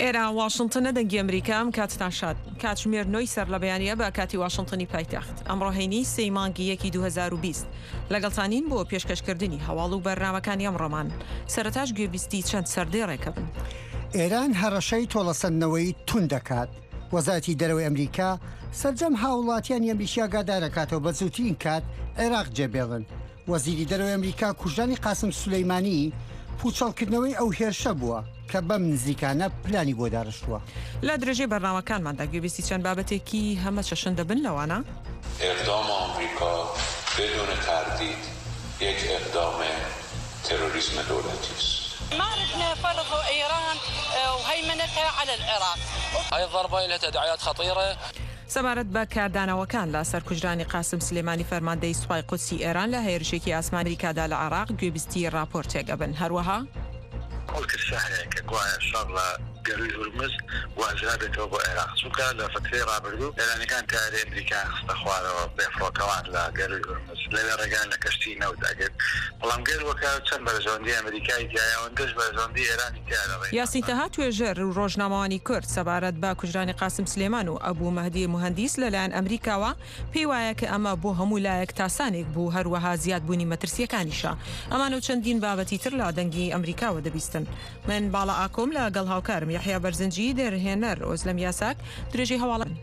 ئێرە واشنگتنە دەنگی ئەمریکام کاتتاشات کاتژمێر 9 سەر لە بەیانیە بە کاتی واشنگتنی پایتەخت ئەمڕۆ هەینی 3 مانگی 2020 لەگەڵتانین بۆ پێشکەشکردنی هەواڵ و بەرنامەکانی ئەمڕۆمان سەرەتاش گوێبیستی چەند سەردێڕێکە بن. ئێران هەڕەشەی تۆڵەسەندنەوەی تون دەکات. وەزارەتی دەرەوەی ئەمریکا سەرجەم هاوڵاتیان ئەمریکا گادارەکاتەوە بە زووترین کات عێراق جێبێڵن. وەزیری دەرەوەی ئەمریکا کوژانی قاسم سولەیمانی پوچەڵکردنەوەی ئەو هێرشە بووە کە بەم نزیکانە پلانی بۆ داڕشتووە. لە درێژەی بەرنامەکانماندا گوێبیستی چەند بابەتێکی هەمە چەشن دەبن لەوانە اقدام آمریکا بدون تردید یک اقدام تروریسم دولتی است. ما ردنا فرض إيران وهيمنتها على العراق. هاي الضربة لها تداعيات خطيرة. سەبارەت بە کاردانەوەکان لە سەرکوژرانی قاسم سلێمانی فەرماندەی سوپای قودسی ئێران لە هێرشێکی ئاسمانی کادا لە عێراق گوێبیستی راپۆرتێکە بن. هەروەها قلت الساحلێکە گوایە شەڕ لە گەروی هورمز وازرا بێتەوە بۆ عێراق چونکە لە فترەی ڕابردوو ئێرانیەکان تیارەی ئەمریکا خستە خوارەوە بێفڕۆکەوان لە گەروی هورمز لەوێ ڕێگان لە کەشتی نەوت ئەگەر بەڵام گەروەکە چەند بەرژەوەندی ئەمریکای تایە ئەوەندەش بەرژەوەندی ئێرانی تیارەوەی یاسین تەها توێژەر و ڕۆژنامەوانی کورد سەبارەت بە کوژرانی قاسم سلێمان و ئەبوو مەهدی موهەندیس لەلایەن ئەمریکاوە پێی وایە کە ئەمە بۆ هەموو لایەک تاسانێک بوو هەروەها زیادبوونی مەترسیەکانیشە. ئەمان و چەندین بابەتی تر لە دەنگی ئەمریکاوە دەبیستن. من باڵا ئاکۆم لەگەڵ هاوکارم یحیا بەرزنجی دەرهێنەر ئۆزلەم یاساک درێژەی هەواڵن.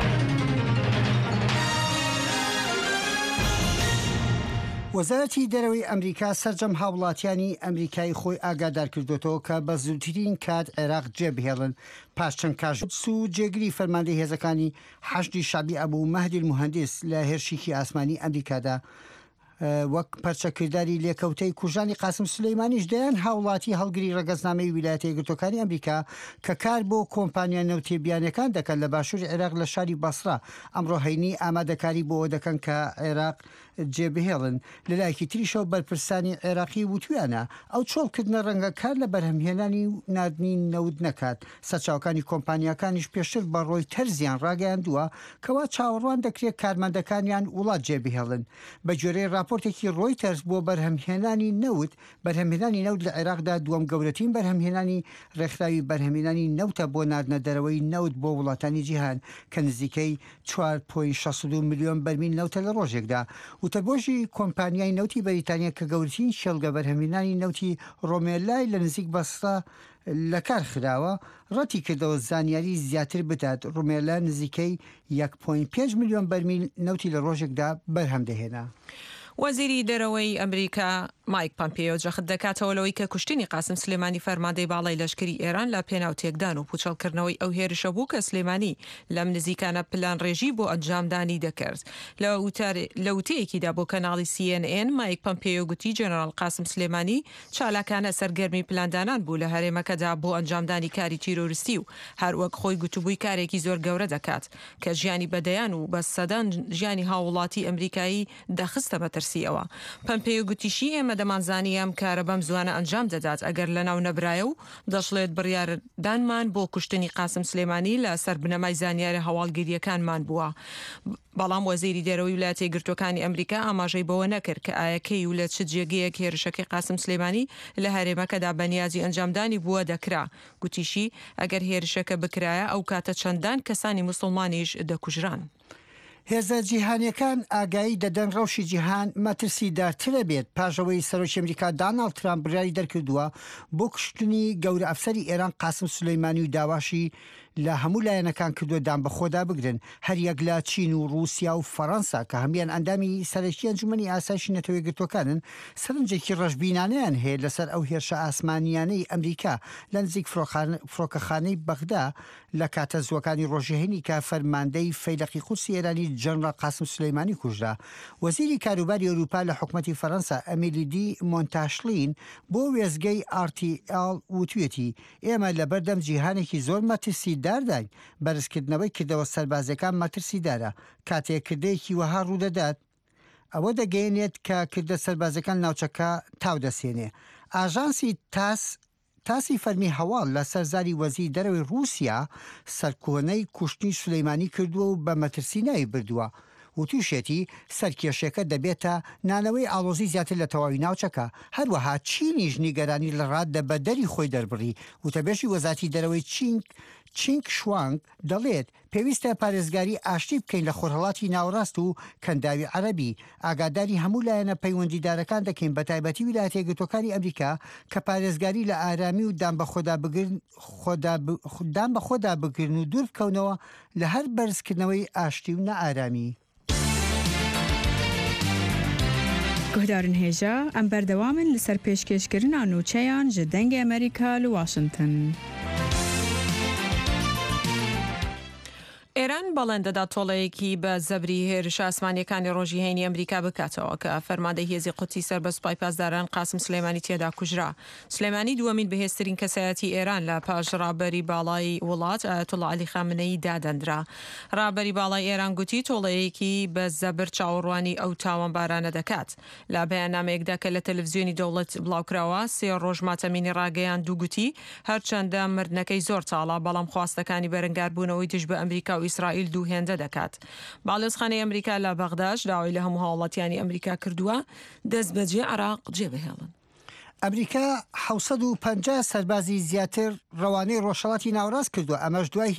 وەزارەتی دەرەوەی ئەمریکا سەرجەم هاوڵاتیانی ئەمریکای خۆی ئاگادار کردوێتەوە کە بە زووترین کات عێراق جێبهێڵن پاش چەند کاژوت و جێگری فەرماندەی هێزەکانی حەشدی شەعبی ئەبوو مەهدی موهەندیس لە هێرشێکی ئاسمانی ئەمریکادا وەک پەرچەکرداری لێکەوتەی کوژانی قاسم سولەیمانیش دەیان هاوڵاتی هەڵگری ڕەگەزنامەی ویلایەتە یەکگرتووەکانی ئەمریکا کە کار بۆ کۆمپانیا نەوتێبیانەکان دەکەن لە باشووری عێراق لە شاری بەسرا ئەمڕۆ هەینی ئامادەکاری بۆ دەکەن کە عێراق جێبهێڵن. لەلایەکی تریشەوە بەرپرسانی عێراقی وتویانە ئەو چۆڵکردنە ڕەنگە کار لە بەرهەمهێنانی و نردنی نەود نەکات. سەرچاوەکانی کۆمپانیەکانیش پێشتر بە ڕۆی تەرزیان ڕاگەیاندووە کەوا چاوەڕوان دەکرێت کارمەندەکانیان وڵات جێبهێڵن. بە جۆرەی راپۆرتێکی ڕۆیتەرز بۆ بەرهەمهێنانی نەوت بەرهەمهێنانی نەوت لە عێراقدا دووەم گەورەترین بەرهەمهێنانی ڕێکخراوی بەرهەمهێنانی نەوتە بۆ ناردنە دەرەوەی نەوت بۆ وڵاتانی جیهان کە نزیکەی 4.62 ملیۆن بەرمیل نەوتە لە ڕۆژێکدا. وتەبۆژی کۆمپانیای نەوتی بەریتانیا کە گەورەترین شێڵگە بەرهەمهێنانی نەوتی ڕۆمێلای لە نزیک بەستا لە کار خراوە ڕەتی کردەوە زانیاری زیاتر بدات. ڕۆمێلا نزیکەی 1.5 ملیۆن بەرمیل نەوتی لە ڕۆژێکدا بەرهەم دەهێنا. وەزیری دەرەوەی ئەمریکا مایک پامپیۆ جەخت دەکاتەوە لەوەی کە کوشتنی قاسم سلێمانی فەرماندەی باڵای لەشکری ئێران لە پێناوتێکدان و پوچەڵکردنەوەی ئەو هێرشە بوو کە سلێمانی لەم نزیکانە پلان ڕێژی بۆ ئەنجامدانی دەکرد. لە وتەیەکیدا بۆ کەناڵی CNN مایک پامپیۆ گوتی جێنەرال قاسم سلێمانی چالاکانە سەرگەرمی پلاندانان بوو لە هەرێمەکەدا بۆ ئەنجامدانی کاری تیرۆریستی و هەروەک خۆی گوتوبووی کارێکی زۆر گەورە دەکات کە ژیانی بەدەیان و بە سەدان ژیانی هاوڵاتی ئەمریکایی دەخستە مەترسیەوە. پامپیۆ گوتیشی ئێمە دەمانزانی ئەم کارە بەم زوانە ئەنجام دەدات ئەگەر لەناو نەبرایە و دەشڵێت بڕیاردانمان بۆ کوشتنی قاسم سلێمانی لە سەر بنەمای زانیارە هەواڵگیریەکانمان بووە. بەڵام وەزیری دەرەوەی ویلایەتە یەکگرتووەکانی ئەمریکا ئاماژەی بەوە نەکرد کە ئایەکەی و لە چ جێگەیەک هێرشەکەی قاسم سلێمانی لە هەرێمەکەدا بەنیازی ئەنجامدانی بووە دەکرا. گوتیشی ئەگەر هێرشەکە بکرایە ئەو کاتە چەندان کەسانی موسڵمانیش دەکوژران. هێزە جیهانیەکان ئاگایی دەدەن ڕەوشی جیهان مەترسی دارترە بێت پاژەوەی سەرۆکی ئەمریکا داناڵد ترامپ بڕیاری دەرکردووە بۆ کوشتنی گەورە ئەفسەری ئێران قاسم سولەیمانی و داواشی لە هەموو لایەنەکان کردووە دام بەخۆدا بگرن هەر یەک لە چین و رووسیا و فەڕەنسا کە هەمیان ئەندامی سەرەکی ئەنجومەنی ئاسایشی نەتەوە یەکگرتووەکانن سەرنجێکی ڕەشبینانەیان هەیە لەسەر ئەو هێرشە ئاسمانیانەی ئەمریکا لە نزیک فڕۆکەخانەی بەغدا لە کاتە زووەکانی ڕۆژەهێنی کە فەرماندەی فەیلقی قودسی ئێرانی جەنرال قاسم سولەیمانی کوژرا. وەزیری کاروباری ئەوروپا لە حکومەتی فەڕەنسا ئەمیلی دی مۆنتاشلین بۆ وێزگەی RTL وتوێتی ئێمە لە بەردەم جیهانێکی زۆر مەترسی دارداین بەرزکردنەوەی کردەوە سەربازەکان مەترسیدارە کاتێک کردەیەکی وەها ڕوودەدات ئەوە دەگەیەنێت کە کردە سەربازەکان ناوچەکە تاو دەسێنێ. ئاژانسی تاسی فەرمی هەواڵ لە سەرزاری وەزیری دەرەوەی رووسیا سەرکۆنەی کوشتنی سولەیمانی کردووە و بە مەترسی ناوی بردووە. و تووشێتی سەرکێشەکە دەبێتە نانەوەی ئاڵۆزی زیاتر لە تەواوی ناوچەکە. هەروەها چینیش نیگەرانی لە ڕاددە بە دەری خۆی دەربڕی. وتەبێژی وەزارەتی دەرەوەی چینگ شوانگ دەڵێت پێویستە پارێزگاری ئاشتی بکەین لە خۆرهەڵاتی ناوەڕاست و کەنداوی عەرەبی. ئاگاداری هەموو لایەنە پەیوەندیدارەکان دەکەین بە تایبەتی ویلایەتە یەکگرتووەکانی ئەمریکا کە پارێزگاری لە ئارامی و دان بە خۆدا بگرن و دوور بکەونەوە لە هەر بەرزکردنەوەی ئاشتی و نەئارامی. گهدارن هێژە ئەم بەردەوامن لەسەر پێشکەشکردنا نوچەیان ji dengê ئەمریکا li Washington. ئێران بەڵێندەدا تۆڵەیەکی بە زەبری هێرش ئاسمانیەکانی ڕۆژی هەینی ئەمریکا بکاتەوە کە فەرماندەی هێزی قوتی سەر بە سوپای پاسداران قاسم سلێمانی تێدا کوژرا. سلێمانی دووەمین بەهێزترین کەسایەتی ئێران لە پاش ڕابەری باڵای وڵات ئایەتوڵا عەلی خامنەیی دادەنرا. ڕابەری باڵای ئێران گوتی تۆڵەیەکی بە زەبر چاوەڕوانی ئەو تاوانبارانە دەکات. لە بەیاننامەیەکدا کە لە تەلەڤیزیۆنی دەوڵەت بڵاوکراوە 3 ڕۆژ ماتەمینی ڕاگەیان دوو گوتی هەرچەندە مردنەکەی زۆر چاڵە بەڵام خواستەکانی بەرەنگاربوونەوەی دژ بە ئەمریکا و ئیسرائیل دوو هێندە دەکات. باڵێزخانەی ئەمریکا لە بەغداش داوای لە هەموو هاوڵاتیانی ئەمریکا کردووە دەست بەجێ عێراق جێبهێڵن. ئەمریکا 750 سەربازی زیاتر ڕەوانەی ڕۆژهەڵاتی ناوەڕاست کردووە. ئەمەش دوای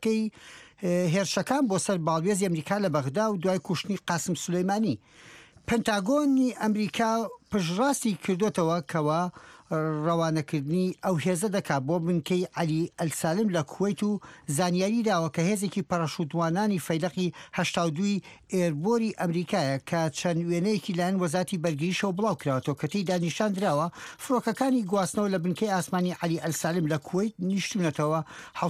هێرشەکان بۆ سەر باڵێزی ئەمریکا لە بەغدا و دوای کوشتنی قاسم سولەیمانی. پەنتاگۆنی ئەمریکا پشڕاستی کردوتەوە کەوە ڕەوانەکردنی ئەو هێزە دەکات بۆ بنکەی عەلی ئەلسالم لە کوێیت و زانیاری داوە کە هێزێکی پەرەشوتوانانی فەیلقی 82 ئێربۆری ئەمریکایە کە چەند وێنەیەکی لایەن وەزارەتی بەرگریشەوە بڵاو کراوەتەوە کە تێیدا نیشان درراوە فڕۆکەکانی گواستنەوە لە بنکەی ئاسمانی عەلی ئەلسالم لە کوێیت نیشتونەتەوە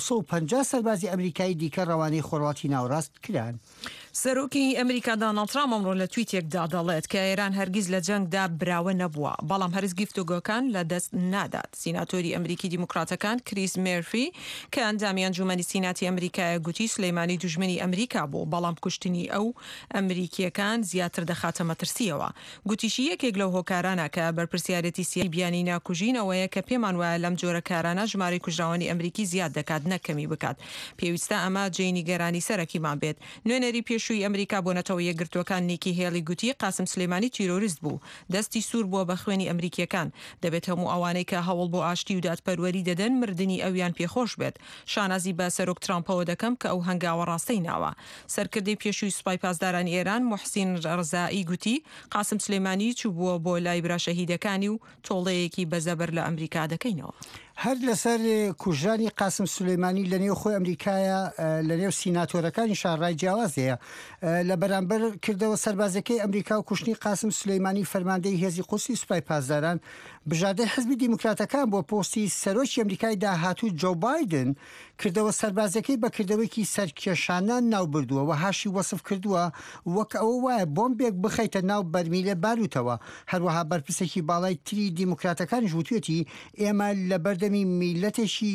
750 سەربازی ئەمریکایی دیکە ڕەوانەی خۆرهەڵاتی ناوەڕاست کران. سەرۆکی ئەمریکا دۆناڵد ترامپ ئەمڕۆ لە تویتێکدا دەڵێت کە ئێران هەرگیز لە جەنگدا براوە نەبووە بەڵام هەرز گفتوگۆکان لە دەست نادات. سیناتۆری ئەمریکی دیموکراتەکان کریس مێرفی کە ئەندامی ئەنجومەنی سیناتی ئەمریکایە گوتی سلەیمانی دوژمنی ئەمریکا بوو بەڵام کوشتنی ئەو ئەمریکیەکان زیاتر دەخاتە مەترسیەوە. گوتیشی یەکێک لەو هۆکارانە کە بەرپرسیارەتی سیاسی بیانی ناکوژینەوەیە کە پێمان وایە لەم جۆرە کارانە ژمارەی کوژراوانی ئەمریکی زیاد دەکات نەکەمی بکات. پێویستە ئەمە جێی نیگەرانی سەرەکیمان بێت. نوێنەری پێشووی ئەمریکا بۆنەتەوە یەکگرتووەکان نیکی هێڵی گوتی قاسم سلێمانی تیرۆریست بوو دەستی سوور بووە بە خوێنی ئەمریکیەکان. دەبێت هەموو ئەوانەی کە هەوڵ بۆ ئاشتی و دادپەروەری دەدەن مردنی ئەویان پێخۆش بێت. شانازی بە سەرۆک ترامپەوە دەکەم کە ئەو هەنگاوە ڕاستەی ناوە. سەرکردەی پێشووی سوپای پاسدارانی ئێران موحسین ڕزایی گوتی قاسم سلێمانی چوو بووە بۆ لای برا شەهیدەکانی و تۆڵەیەکی بەزەبەر لە ئەمریکا دەکەینەوە. هەر لەسەر کوژرانی قاسم سولەیمانی لە نێو خۆی ئەمریکایە لە نێو سیناتۆرەکانی شارڕای جیاوازەیە لە بەرامبەر کردەوە سەربازەکەی ئەمریکا و کوشتنی قاسم سولەیمانی فەرماندەی هێزی قوسی سوپای پاسداران بژاردەی حزبی دیموکراتەکان بۆ پۆستی سەرۆکی ئەمریکای داهاتوو جۆ بایدن کردەوە سەربازەکەی بەکردەوەیکی سەرکێشانە ناو بردووە و هاشی وەسف کردووە وەک ئەوە وایە بۆمبێک بخەیتە ناو بەرمیلە باروتەوە. هەروەها بەرپرسێکی باڵای تری دیموکراتەکانیش وتوێتی ئێمە لە بەردەمی میلەتێکی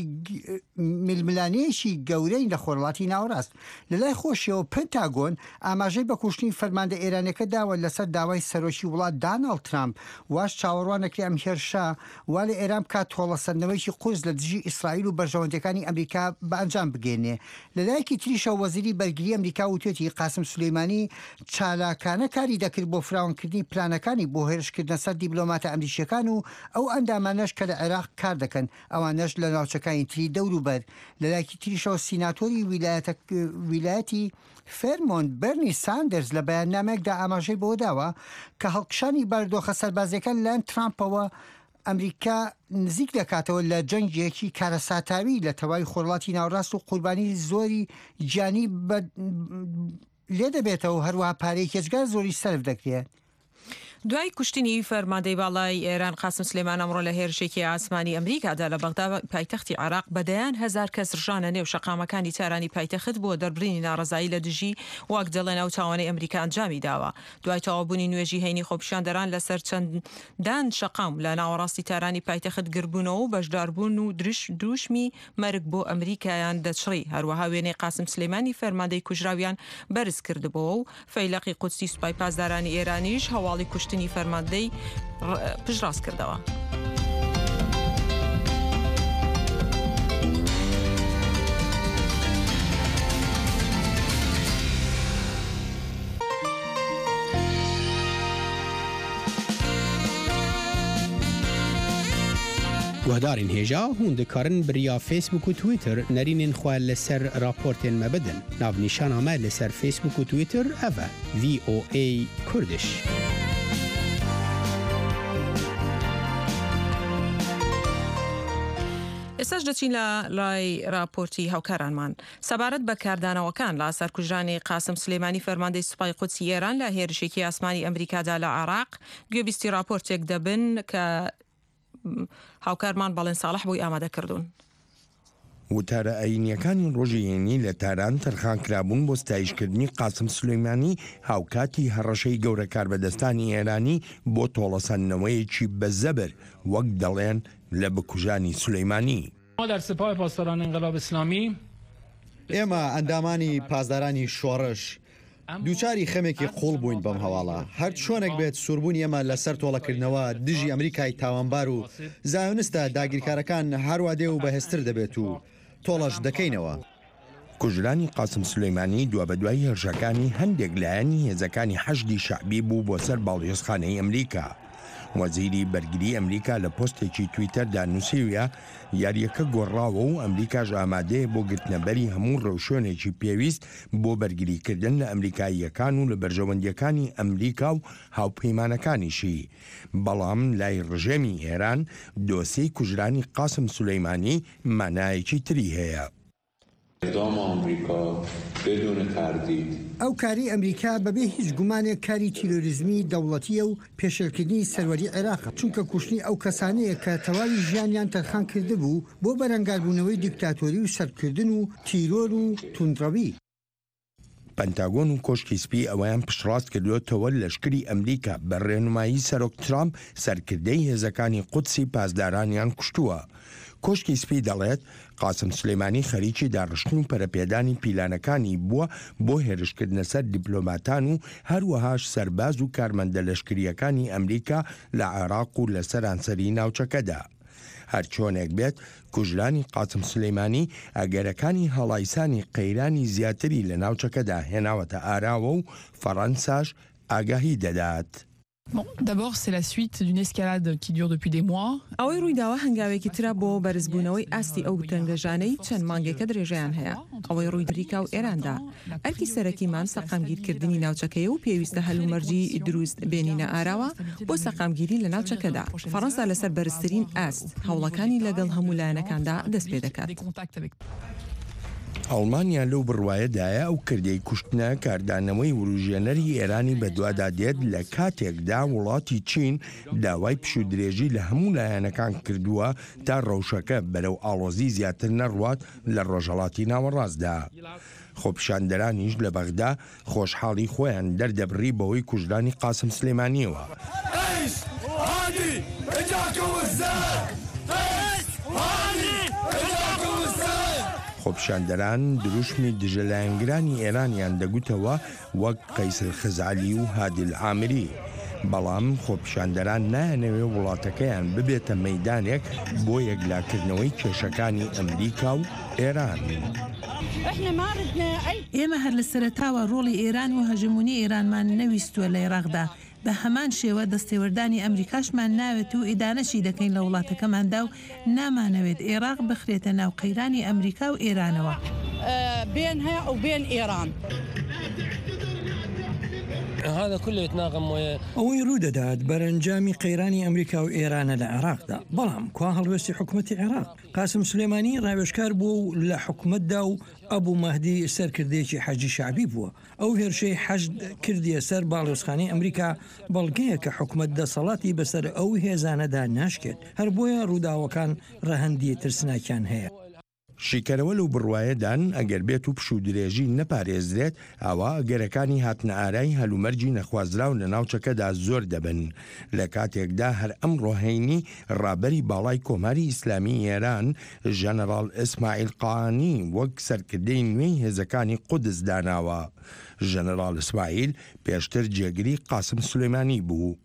میلملانەیەکی گەورەی لە خۆرهەڵاتی ناوەڕاست. لە لای خۆشیەوە پنتاگۆن ئاماژەی بە کوشتنی فەرماندە ئێرانەکە داوە لەسەر داوای سەرۆکی وڵات داناڵد ترامپ واش چاوەڕوانەکری ئەم هێرشە وا لە ئێران بکات تۆڵەسەندنەوەیکی قورس لە دژی ئیسرائیل و بەرژەوەندەکانی ئەمریکا بە ئەنجام بگێنێ. لەلایەکی تریشە وەزیری بەرگری ئەمریکا وتوێتی قاسم سولەیمانی چالاکانە کاری دەکرد بۆ فراوانکردنی پلانەکانی بۆ هێرشکردنە سەر دیبلۆماتە ئەمریکیەکان و ئەو ئەندامانەش کە لە عێراق کار دەکەن ئەوانەش لە ناوچەکانی تری دەوروبەر. لەلایەکی تریشەوە سیناتۆری ویلایەتی فێرمۆنت بەرنی ساندرز لە بەیاننامەیەکدا ئاماژەی بۆ داوە کە هەڵکشانی بەردۆخە سەربازیەکان لەلایەن ترامپەوە ئەمریکا نزیک دەکاتەوە لە جەنگێکی کارەساتاوی لە تەواوی خۆرهەڵاتی ناوەڕاست و قوربانی زۆری گیانی لێ دەبێتەوە هەروەها پارەی هێزگار زۆری سەرف دەکرێت. دوای کوشتنی فەرماندەی باڵای ئێران قاسم سلێمان ئەمڕۆ لە هێرشێکی ئاسمانی ئەمریکادا لە بەغدا پایتەختی عێراق بەدەیان 1000 کەس ڕژانە نێو شەقامەکانی تارانی پایتەخت بۆ دەربڕینی ناڕەزایی لە دژی واک دەڵێن ئەو تاوانەی ئەمریکا ئەنجامی داوە. دوای تەواوبوونی نوێژی هەینی خۆپیشاندەران لەسەر چەندان شەقام لە ناوەڕاستی تارانی پایتەخت گربوونەوە و بەشداربوون و دووشمی مەرگ بۆ ئەمریکایان دەچڕی. هەروەها وێنەی قاسم سلێمانی فەرماندەی کوژراویان بەرز کردبەوە و فەیلقی قودسی سوپای پاسدارانی ئێرانیش هەواڵی کوشتنی فەرماندەی پشتڕاست کردەوە. گهدارین هێژا هون دikarin biriya Facebook û Twitter nerînên xwe li ser raportên me bidin. Navnîşana me li ser Facebook û Twitter ev e VOA Kurdiş. ئێستاش دەچین لە لای راپۆرتی هاوکارانمان سەبارەت بە کاردانەوەکان لە سەرکوژرانی قاسم سلێمانی فەرماندەی سوپای قودسی ئێران لە هێرشێکی ئاسمانی ئەمریکادا لە عێراق گوێبیستی راپۆرتێک دەبن کە هاوکارمان بەڵێن ساڵح بۆی ئامادە کردوون. وتارە ئەینیەکانی ڕۆژێنی لە تاران تەرخان کرابوون بۆ ستایشکردنی قاسم سلێمانی هاوکاتی هەڕەشەی گەورە کاربەدەستانی ئێرانی بۆ تۆڵەسەندنەوەیەکی بەزەبر وەک دەڵێن لە بکوژانی سلەیمانی. ما در سپاه پاسداران انقلاب اسلامی ئێمە ئەندامانی پاسدارانی شۆڕش دووچاری خەمێکی قوڵ بووین بەم هەواڵە هەر چۆنێک بێت سووربوون ئێمە لەسەر تۆڵەکردنەوە دژی ئەمریکای تاوانبار و زایۆنستە داگیرکارەکان هەروە دێ و بەهێزتر دەبێت و تۆڵەش دەکەینەوە. کوژرانی قاسم سلەیمانی دووە بە دوای هێرشەکانی هەندێک لایەنی هێزەکانی حەشدی شەعبی بوو بۆ سەر باڵیۆزخانەی ئەمریکا. وەزیری بەرگری ئەمریکا لە پۆستێکی تویتەردا نووسیویە یاریەکە گۆڕاوە و ئەمریکاش ئامادەیە بۆ گرتنەبەری هەموو ڕەوشۆنێکی پێویست بۆ بەرگریکردن لە ئەمریکاییەکان و لە بەرژەوەندیەکانی ئەمریکا و هاوپەیمانەکانیشی. بەڵام لای ڕژێمی ئێران دۆسەی کوژرانی قاسم سلەیمانی مانایەکی تری هەیە. اقدام آمریکا بدون تردید ئەو کاری ئەمریکا بەبێ هیچ گومانێک کاری تیرۆریزمی دەوڵەتیە و پێشێلکردنی سەروەری عێراق چونکە کوشتنی ئەو کەسانەیە کە تەواوی ژیانیان تەرخان کرده بوو بۆ بەرەنگاربوونەوەی دیکتاتۆری و سەرکردن و تیرۆر و توندڕەوی. پەنتاگۆن و کۆشکی سپی ئەوەیان پشتڕاست کردوێتەوە لەشکری ئەمریکا بە ڕێنمایی سەرۆک ترامپ سەرکردەی هێزەکانی قودسی پاسدارانیان کوشتووە. کۆشکی سپی دەڵێت قاسم سلێمانی خەریکی داڕشتن و پەرەپێدانی پیلانەکانی بووە بۆ هێرشکردنە سەر دیپلۆماتان و هەروەهاش سەرباز و کارمەندە لەشکریەکانی ئەمریکا لە عێراق و لە سەرانسەری ناوچەکەدا. هەرچۆنێک بێت کوژرانی قاسم سلێمانی ئەگەرەکانی هەڵایسانی قەیرانی زیاتری لە ناوچەکەدا هێناوەتە ئاراوە و فەڕەنساش ئاگاهی دەدات. Bon, d'abord, c'est la suite d'une escalade qui dure depuis des mois. ئەوەی ڕوویداوە هەنگاوێکی ترە بۆ بەرزبوونەوەی ئاستی ئەو تەنگەژانەی چەند مانگێکە درێژەیان هەیە. ئەوەی ڕووی ئەمریکا و ئێراندا ئەرکی سەرەکیمان سەقامگیرکردنی ناوچەکەیە و پێویستە هەلومەرجی دروست بێنینە ئاراوە بۆ سەقامگیری لە ناوچەکەدا. فەڕەنسا لەسەر بەرزترین ئاست هەوڵەکانی لەگەڵ هەموو لایەنەکاندا دەست پێ دەکات. ئەڵمانیا لەو بڕوایەدایە ئەو کردەی کوشتنە کاردانەوەی وروژێنەری ئێرانی بەدوادا دێت لە کاتێکدا وڵاتی چین داوای پشودرێژی لە هەموو لایەنەکان کردووە تا ڕەوشەکە بەرەو ئاڵۆزی زیاتر نەڕوات لە ڕۆژهەڵاتی ناوەڕاستدا. خۆپیشاندەرانیش لە بەغدا خۆشحاڵی خۆیان دەردەبڕی بەوەی کوژرانی قاسم سلێمانیەوە. خۆپیشاندەران دروشمی دژەلایەنگرانی ئێرانیان دەگوتەوە وەک قەیسر خزعەلی و هادی العامری. بەڵام خۆپیشاندەران نایەنەوێ وڵاتەکەیان ببێتە مەیدانێک بۆ یەکلاکردنەوەی کێشەکانی ئەمریکا و ئێران. ئێمە هەر لە سەرەتاوە ڕۆڵی ئێران و هەژمونی ئێرانمان نەویستووە لە عێراقدا. بە هەمان شێوە دەستێوەردانی ئەمریکاشمان ناوێت و ئیدانەشی دەکەین لە وڵاتەکەماندا و نامانەوێت عێراق بخرێتە ناو قەیرانی ئەمریکا و ئێرانەوە. بين هيا وبين إيران. هذا كله يتناغم ويا ئەوەی ڕوودەدات بەرەنجامی قەیرانی ئەمریکا و ئێرانە لە عێراقدا. بەڵام کوا هەڵوێستی حکوومەتی عێراق قاسم سلێمانی ڕاوێژکار بوو لە حکوومەتدا و ئەبوو مەهدی سەرکردەیەکی حەجی شعبی بووە. ئەو هێرشەی حەشد کردیە سەر باڵێۆزخانەی ئەمریکا بەڵگەیە کە حکوومەت دەسەڵاتی بەسەر ئەو هێزانەدا ناشکێت. هەر بۆیە ڕووداوەکان ڕەهەندی ترسناکیان هەیە. شیکەرەوە لەو بڕوایەدان ئەگەر بێت و پشودرێژی نەپارێزرێت ئەوە ئەگەرەکانی هاتنە ئارای هەلومەرجی نەخوازراو لە ناوچەکەدا زۆر دەبن. لە کاتێکدا هەر ئەم ڕۆهینی ڕابەری باڵای کۆماری ئیسلامی ئێران ژەنەڕاڵ ئیسماعیل قانی وەک سەرکردەی نوێی هێزەکانی قودس داناوە. ژەنەڕاڵ ئیسماعیل پێشتر جێگری قاسم سلێمانی بوو.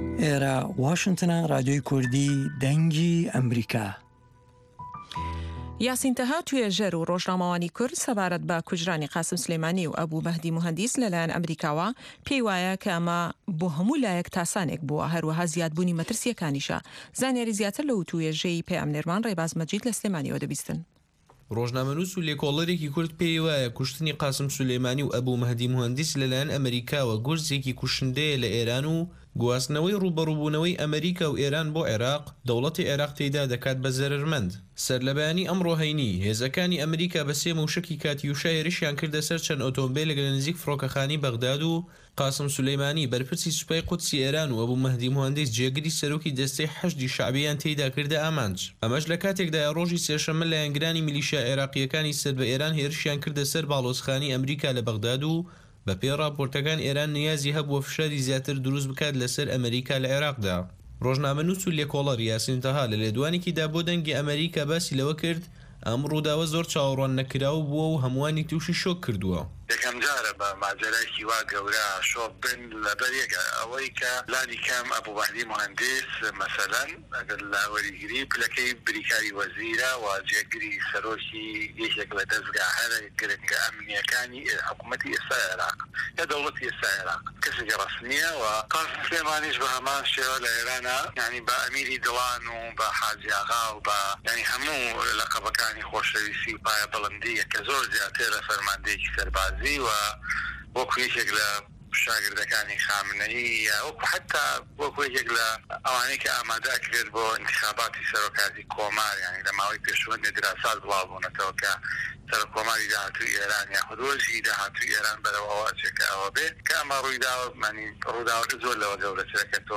ئێرە واشنگتنە ڕادیۆی کوردی دەنگی ئەمریکا. یاسینتەها توێژەر و ڕۆژنامەوانی کورد سەبارەت بە کوژرانی قاسم سلێمانی و ئەبوو مەهدی موهەندیس لەلایەن ئەمریکاوە پێی وایە کە ئەمە بۆ هەموو لایەک تاسانێک بووە، هەروەها زیادبوونی مەترسیەکانیشە. زانیاری زیاتر لەو توێژەی پێئەمنێرمان ڕێباز مەجید لە سلێمانیەوە دەبیستن. ڕۆژنامەنووس و لێکۆڵەرێکی کورد پێی وایە کوشتنی قاسم سولێمانی و ئەبوو مەهدی موهەندیس لەلایەن ئەمریکاوە گورزێکی کوشندەیە لە ئێران و گواستنەوەی ڕوبەڕووبوونەوەی ئەمریکا و ئێران بۆ عێراق دەوڵەتی عێراق تێیدا دەکات بە زەرمەند. سەرلەبەیانی ئەمڕۆ هەینی هێزەکانی ئەمریکا بە سێ موشکی کاتیوشا هێرشیان کردە سەر چەند ئۆتۆمبیلێک لە نزیک فڕۆکەخانی بەغداد و قاسم سولەیمانی بەرپرسی سوپای قودسی ئێران و ئەبوو مەهدی موهەندیس جێگری سەرۆکی دەستەی حەشدی شعبیان تێیدا کردە ئامانج. ئەمەش لە کاتێکدا ڕۆژی سێشەممە لایەنگرانی میلیشیا عێراقیەکانی سەر بە ئێران هێرشیان کردە سەر باڵۆزخانی ئەمریکا لە بەغداد و بە پێی راپۆرتەکان ئێران نیازی هەبووە فشاری زیاتر دروست بکات لەسەر ئەمریکا لە عێراقدا. ڕۆژنامەنووس و لێکۆڵەر یاسینتەها لە لێدوانێکیدا بۆ دەنگی ئەمریکا باسی لەوە کرد ئەم ڕووداوە زۆر چاوەڕوان نەکراو بووە و هەمووانی تووشی شۆک کردووە. یەکەم جارە بە ماجەرایکی وا گەورە شۆ بن لەبەرێکە ئەوەی کە لانی کەم ئەبوو مەهدی موهەندیس مەسەلەن ئەگەر لا وەریگری پلەکەی بریکاری وەزیرە و جێگری سەرۆکی یەکێک لە دەستگاهە گرنگە ئەمنیەکانی حکوومەتی ئێستا عێراق یا دەوڵەتی ئێستا عێراق کەسێکی ڕەسمیە و قاسم سلێمانیش بە هەمان شێوە لە ئێرانە یعنی بە ئەمیری دڵان و بە حاجی ئاغا و بە یعنی هەموو لەقەبەکانی خۆشەویستی و پایە بەڵندیە کە زۆر زیاتر لە فەرماندەیەکی سەربازی و وەکو یەکێک لە شاگردەکانی خامنەیی یا وەکو حتا وەکو یەکێک لە ئەوانەی کە ئامادە کرد بۆ انتخاباتی سەرۆکاتی کۆمار یعنی لە ماوەی پێشوەندی دراسات بڵاوبوونەتەوە کە سەر کۆماری داهاتووی ئێران یاخود وەرزی داهاتووی ئێران بەرەوەوە چێکە ئەوە بێت کە ئەمە ڕوویداوە زۆر لەوە گەورەترەکە تۆ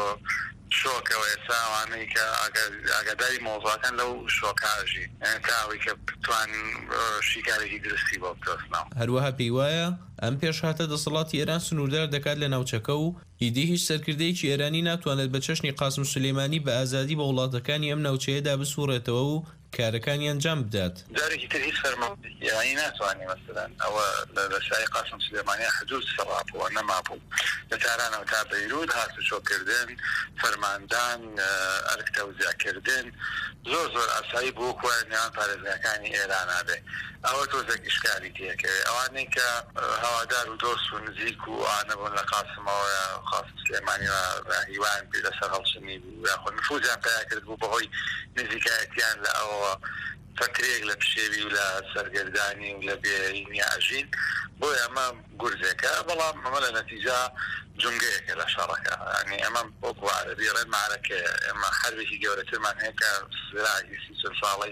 شۆکەوە ئێستا ئەوانەی کە ئاگاداری مۆزوعەکان لەو شۆکاژی تاوی کە بتوان شیکارێکی درستی بۆ بتۆستنەوە. هەروەها پێی وایە ئەم پێشهاتە دەسەڵاتی ئێران سنووردار دەکات لە ناوچەکە و ئیدی هیچ سەرکردەیەکی ئێرانی ناتوانێت بە چەشنی قاسم سولەیمانی بە ئازادی بە وڵاتەکانی ئەم ناوچەیەدا بسوڕێتەوە و کارەکانی ئەنجام بدات. جارێکی تر هیچ فەرمانبەرێکی ناتوانێت مەسەلەن ئەوە لە شای قاسم سولەیمانی حدود سەڵاپەوە نەمابوو لە تارانەوە تا بەیروود هاتوچۆکردن فەرماندان ئەرک تەوزیعکردن زۆر ئاسایی بۆ کوای نێوان پارێزگاکانی ئێرانە بێ ئەوە تۆزێک ئیشکالی تێکەوێ ئەوانەی کە هەوادار و دۆست و نزیک و ئانە بوون لە قاسمەوە قاسم سلێمانی هیوان پێ لەسەر هەڵسنی بوو یاخۆ نفوذیان پیا کرد بوو بەهۆی نزیکایەتیان لە ئەوە فەکرێک لە پشێوی و لە سەرگەردانی و لە بێینی ئاژین بۆی ئەمە گورزێکە بەڵام ئەمە لە نەتیجا جونگەیەکە لە شەڕەکە ینی ئەمە وەکو عەرەبی ڕێن مارەکە ئێمە حەربێکی گەورەترمان هەیە کە سلاحی 30 ساڵی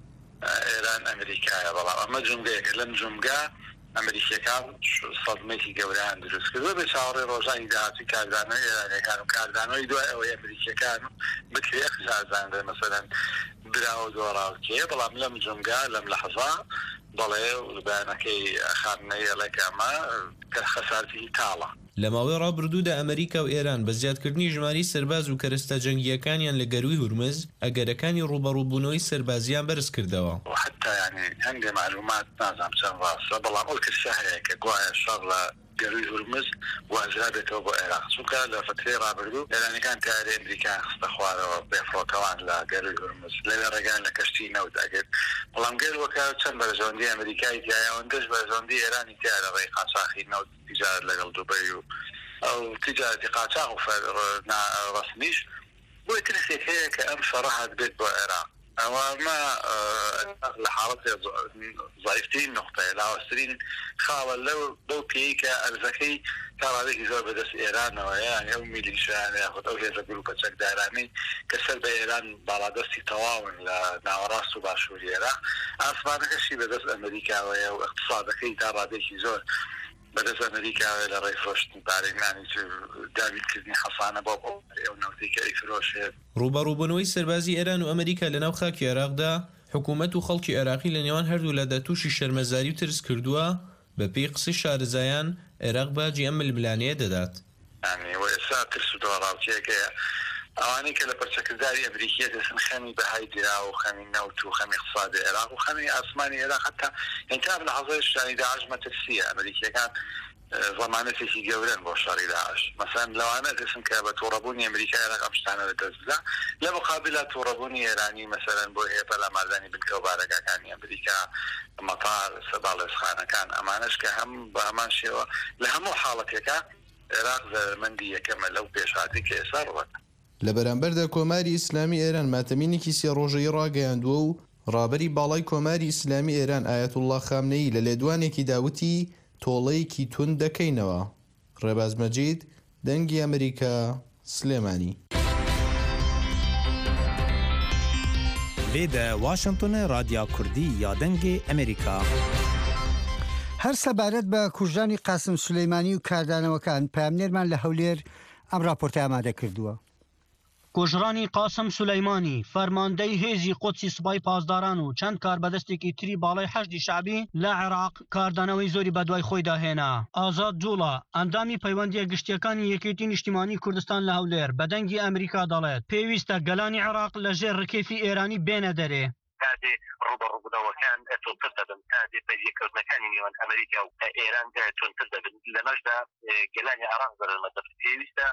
ئێران ئەمریکایە بەڵام ئەمە جونگەیەکە لەم جونگا ئەمریکیەکان سەدمەیەکی گەورەیان دروست کردووە بە چاوەڕێی ڕۆژانی داهاتی کاردانەوەی ئێرانیەکان و کاردانەوەی دوای ئەوەی ئەمریکیەکان بکرێ خزازاندە مەسەلەن براوە دۆڕاوکێ بەڵام لەم جونگا لەم لەحظا دەڵێ بەیانەکەی خامنەی ئەڵێکامە کە خەسارتی تاڵە. لە ماوەی ڕابردوودا ئەمریکا و ئێران بە زیادکردنی ژماری سەرباز و کەرەستە جەنگیەکانیان لە گەروی هورمز ئەگەرەکانی ڕوبەڕووبوونەوەی سەربازیان بەرز کردەوە. حتا ینی هەندێ معلومات نازانم چەند ڕاستە بەڵام ئەو کەسە هەیە کە گوایە شەڕ لە گەروی هورمز وازرا بێتەوە بۆ عێراق چونکە لە فترەی ڕابردوو ئێرانیەکان تیارە ئەمریکا خستە خوارەوە بێفڕۆکەوان لە گەروی هورمز لەوێ ڕێگان لە کەشتی نەوت ئەگەر بەڵام گەروەکە چەند بەرژەوەندی ئەمریکای تایە ئەوەندەش بەرژەوەندی ئێرانی تیارە ڕێی قاچاقی نەوت تیجارەت لەگەڵ دوبەی و ئەو تیجارەتی قاچاق و ڕەسمیش بۆی ترسێک هەیە کە ئەم شەڕە هات بێت بۆ عێراق ئەوەمە لە حاڵەتی زایفترین نقطەیە لاوەسترین خاڵە لەو پێی کە ئەرزەکەی تا ڕادێکی زۆر بەدەست ئێرانەوە یان ئەو میلیشیان یاخود ئەو هێزە گروپە چەکدارانەی کە سەر بە ئێران باڵادەستی تەواون لە ناوەڕاست و باشووری عێراق ئاسمانەکەشی بەدەست ئەمریکاوەیە و اقتصادەکەی تا ڕادێکی زۆر بەدەست ئەمریکاوە لە ڕێی فرۆشتنی پارێنانی داویدکردنی حەسانە بۆ ئەو نەوتی کە ئەیفرۆشێت. ڕوبەڕووبوونەوەی سەربازی ئێران و ئەمریکا لە ناو خاکی عێراقدا حکوومەت و خەڵکی عێراقی لە نێوان هەردوو لەدا تووشی شەرمەزاری و ترس کردووە بە پێی قسەی شارەزایان عێراق باجی ئەم ململانەیە دەدات. ینی ئێستا ترس و دۆڕاوچەیەکە ئەوانەی کە لە پەرچەکرداری ئەمریکیە دەسن خەمی بەهای درا و خەمی نەوت و خەمی اقتصادی عێراق و خەمی ئاسمانی عێراق حتا ئینتاب لە حەزای شانی داعش مەترسیە ئەمریکیەکان ضمانەتێکی گەورەن بۆ شەڕی داعش مەسەن لەوانە دەسم کە بە تووڕەبوونی ئەمریکای عێراق ئەم شتانە دەست بدا لە مقابل تووڕەبوونی ئێرانی مەسەرەن بۆ هێپە لە مازانی بنکە و بارەکەکانی ئەمریکا مەتار سەباڵێزخانەکان ئەمانەش کە هەم بە هەمان شێوە لە هەموو حاڵەتێکە عێراق زەرمەندی یەکەمە لەو پێشهاتی کە ئێستا ڕوەدا. لە بەرامبەردا کۆماری ئیسلامی ئێران ماتەمینێکی سێ ڕۆژەی ڕاگەیاندووە و ڕابەری باڵای کۆماری ئیسلامی ئێران ئایەتوڵڵا خامنەیی لە لێدوانێکی داوتی تۆڵەیەکی تون دەکەینەوە. ڕێباز مەجید دەنگی ئەمریکا سلێمانی. لێدە واشنگتن رادیا کوردی یا دەنگی ئەمریکا. هەر سەبارەت بە کوژانی قاسم سولەیمانی و کاردانەوەکان پامنێرمان لە هەولێر ئەم راپۆرتە ئامادە کردووە. کوژرانی قاسم سولەیمانی فەرماندەی هێزی قودسی سوپای پاسداران و چەند کاربەدەستێکی تری باڵای حەشدی شعبی لە عێراق کاردانەوەی زۆری بەدوای خۆی داهێنا. ئازاد جوڵە ئەندامی پەیوەندیە گشتیەکانی یەکێتی نیشتیمانی کوردستان لە هەولێر بە دەنگی ئەمریکا دەڵێت پێویستە گەلانی عێراق لە ژێر ڕکێفی ئێرانی بێنە دەرێ. کاتێ ڕوبەڕووبوونەوەکان تونتر دەبن کاتێ پەیوەندیکردنەکانی نێوان ئەمریکا و ئێران تونتر دەبن لەمەشدا گەلانی عێراق زەرمەدە پێویستە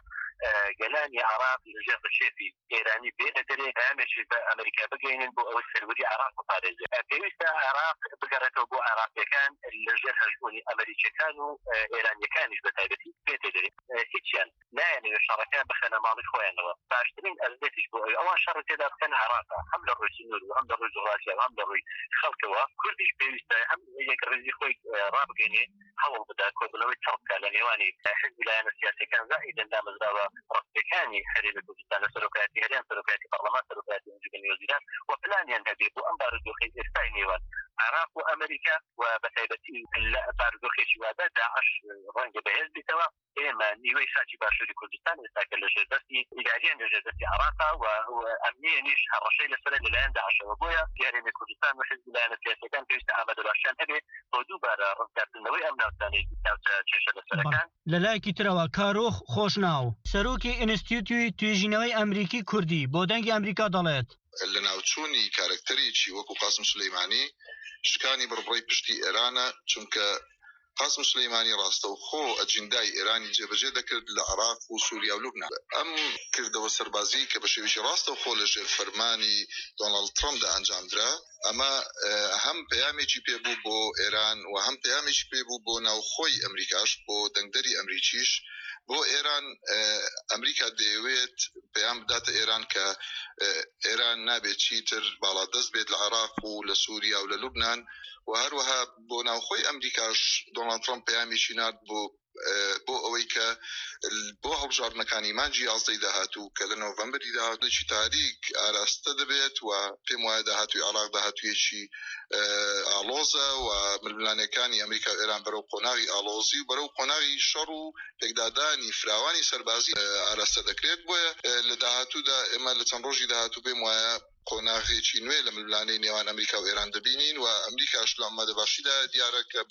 گەلانی عێراق لەژێر ڕکێفی ئێرانی بێنە دەرێ ئەمەشی بە ئەمریکا بگەینن بۆ ئەوەی سەروەری عێراق بپارێزێ. پێویستە عێراق بگەڕێتەوە بۆ عێراقیەکان لەژێر هەژبوونی ئەمریکیەکان و ئێرانیەکانیش بەتایبەتی بێتە دەرێ. هیچیان نایانەوێت شەڕەکان بخەنە ماڵی خۆیانەوە. باشترین ئەزمەتیش بۆ ئەوان شەڕ تێدا بکەن عێراقا هەم لە ڕۆی سنوور و هەم لە ڕۆی جوغرافیا و هەم لە ڕۆی خەڵکەوە. کوردیش پێویستە هەم یەک ڕێزی خۆی ڕابگەینێ هەوڵ بدا کۆبوونەوەی چەڵکە لە نێوانی حزب لایەنە سیاسیەکان زائیدەن دامەزراوە ڕستەکانی هەرێمی کوردستان لە سەرۆکاتی هەرێم سەرۆکاتی پەرلەمان سەرۆکاتی ئەنجومەنی وەزیران و پلانیان هەبێ بۆ ئەم بارودۆخی ئێستای نێوان عێراق و ئەمریکا و بەتایبەتی لە بارودۆخێکی وادە داعش ڕەنگە بەهێز بیتەوە. ئێمە نیوەی ساچی باشووری کوردستان ئێستاکە لە ژێردەستی ئیداریان لە ژێردەستی عێراقا و ئەمنیەنیش هەڕەشەی لەسەر لەلایەن داعشەوە بۆیە هەرێمی کوردستان و حزب لایەنە سیاسیەکان پێویستە ئامادە باشیان هەبێ بۆ دووبارە ڕزگارکردنەوەی ئەم ناوچانەی ناوچە چێشە لەسەرەکان. لەلایەکی ترەوە کارۆخ خۆشناو سەرۆکی ئینستیتیوتی توێژینەوەی ئەمریکی کوردی بۆ دەنگی ئەمریکا دەڵێت لە ناوچوونی کارکتەرێکی وەکو قاسم سولەیمانی شکانی بڕبڕی پشتی ئێرانە چونکە قاسم سولەیمانی ڕاستەوخۆ ئەجندای ئێرانی جێبەجێ دەکرد لە عێراق و سووریا و لوبنان. ئەم کردەوە سەربازی کە بە شێوەیەکی ڕاستەوخۆ لە ژێر فەرمانی دۆناڵد ترەمپدا ئەنجامدرا ئەمە هەم پەیامێکی پێبوو بۆ ئێران و هەم پەیامێکی پێبوو بۆ ناوخۆی ئەمریکاش بۆ دەنگدەری ئەمریکیش بۆ ئێران. ئەمریکا دەیەوێت پەیام بداتە ئێران کە ئێران نابێت چیتر باڵادەست بێت لە عێراق و لە سووریا و لە لوبنان و هەروەها بۆ ناوخۆی ئەمریکاش دۆناڵد ترەمپ پەیامیشی نات بۆ ئەوەی کە بۆ هەڵبژاردنەکانی مانجی 11 داهاتوو کە لە نۆڤەمبەری داهاتووی تاریک ئاراستە دەبێت و پێم وایە داهاتووی عێراق داهاتوویەکی ئالۆزە و ململانەکانی ئەمریکا و ئێران بەرەو قۆناغی ئالۆزی و بەرەو قۆناغی شەڕ و پێکدادانی فراوانی سەربازی ئاراستە دەکرێت. بۆیە لە داهاتوودا ئێمە لە چەند ڕۆژی داهاتوو پێم وایە قۆناغێکی نوێ لە ململانەی نێوان ئەمریکا و ئێران دەبینین و ئەمریکاش لە ئامادەباشیدا دیارە کە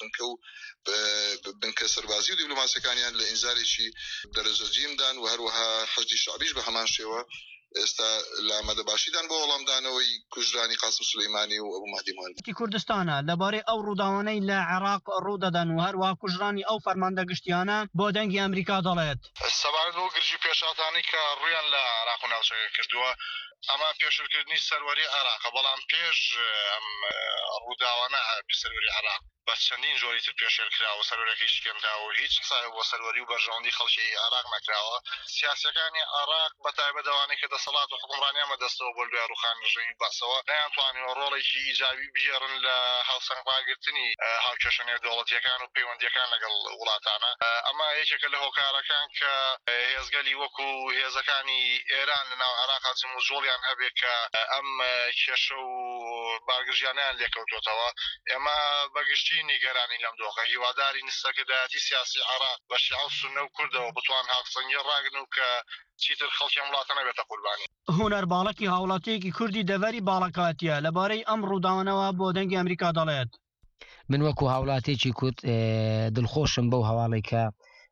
بنکە سەربازی و دیپلۆماسیەکانیان لە ئینزارێکی دەرەجەجیمدان و هەروەها حەشدی شعبیش بە هەمان شێوە ئێستا لە ئامادەباشیدان بۆ وەڵامدانەوەی کوژرانی قاسم سولەیمانی و ئەبوو مەهدی موهەندی. کوردستانە لەبارەی ئەو ڕووداوانەی لە عێراق ڕوودەدەن و هەروەها کوژرانی ئەو فەرماندە گشتیانە بۆ دەنگی ئەمریکا دەڵێت سەبارەت بۆ گرژی پێشاتانی کە ڕویان لە عێراق و ناوچەکە کردووە ئەمە پێشورکردنی سەروەری عێراقە بەڵام پێش ئەم ڕووداوانە سەروەری عێراق بە چەندین جۆری تر پێشێل کراوە سەرۆرەکەی شکێنراوە و هیچ قسای بۆ سەروەری و بەرژەوەندی خەڵکی عێراق نەکراوە. سیاسەکانی عێراق بەتایبەت ئەوانەی کە دەسەڵات و حکومڕانیان بەدەستەوە بۆ لێروخان ژەوی باسەوە نەیانتوانیوە ڕۆڵێکی ئیجابی بژێڕن لە هاوسەنگڕاگرتنی هاوکێشە نێودەوڵەتیەکان و پەیوەندیەکان لەگەڵ وڵاتانە. ئەمە یەکێکە لە هۆکارەکان کە هێزگەلی وەکو هێزەکانی ئێران لەناو عێراقا جموزۆڵیان هەبێت کە ئەم کێشە و بارگژیانیان لێکەوتوتەوە. ئێمە بەگشتی نیگەرانی لەم دۆخە هیواداری نسبەکەدایەتی سیاسی عێراق بە شیعە و سوننە و کوردەوە بتوان هاوسەنگی ڕاگرن و کە چیتر خەڵکی وڵاتە نەبێتە قوربانی. هونەر باڵکی هاوڵاتیەکی کوردی دەڤەری باڵەکاتیە لەبارەی ئەم ڕووداوانەوە بۆ دەنگی ئەمریکا دەڵێت من وەکو هاوڵاتێکی کورد دڵخۆشم بەو هەواڵی کە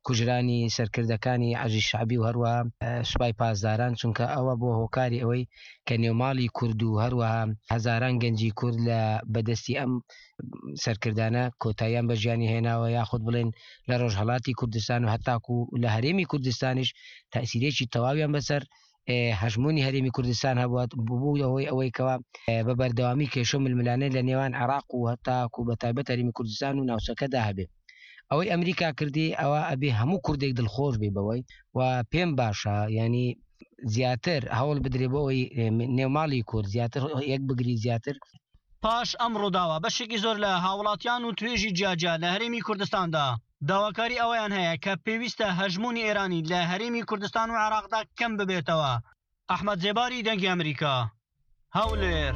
کوژرانی سەرکردەکانی عەرزی شعبی و هەروەها سوپای پاسداران، چونکە ئەوە بۆ هۆکاری ئەوەی کە نێوماڵی کورد و هەروەها هەزاران گەنجی کورد لە بەدەستی ئەم سەرکردانە کۆتاییان بە ژیانی هێناوە، یاخود بڵێن لە ڕۆژهەڵاتی کوردستان و هەتاکو لە هەرێمی کوردستانیش تەئسیرێکی تەواویان بەسەر هەژمونی هەرێمی کوردستان هەبوات بوو ئەوەی کەوا بە بەردەوامی کێشە ململانە لە نێوان عێراق و هەتاکو بە تایبەت هەرێمی کوردستان و ناوچەکەدا هەبێ. ئەوەی ئەمریکا کردی ئەوە ئەبێ هەموو کوردێک دڵخۆش بێ بەوەی و پێم باشە، ینی زیاتر هەوڵ بدرێ بۆەوەی نێوماڵی کورد زیاتر یەک بگری زیاتر. پاش ئەم ڕووداوە بەشێکی زۆر لە هاوڵاتیان و توێژی جیاجا لە هەرێمی کوردستاندا داواکاری ئەوەیان هەیە کە پێویستە هەژمونی ئێرانی لە هەرێمی کوردستان و عێراقدا کەم ببێتەوە. ئەحمەد جێباری دەنگی ئەمریکا، هەولێر.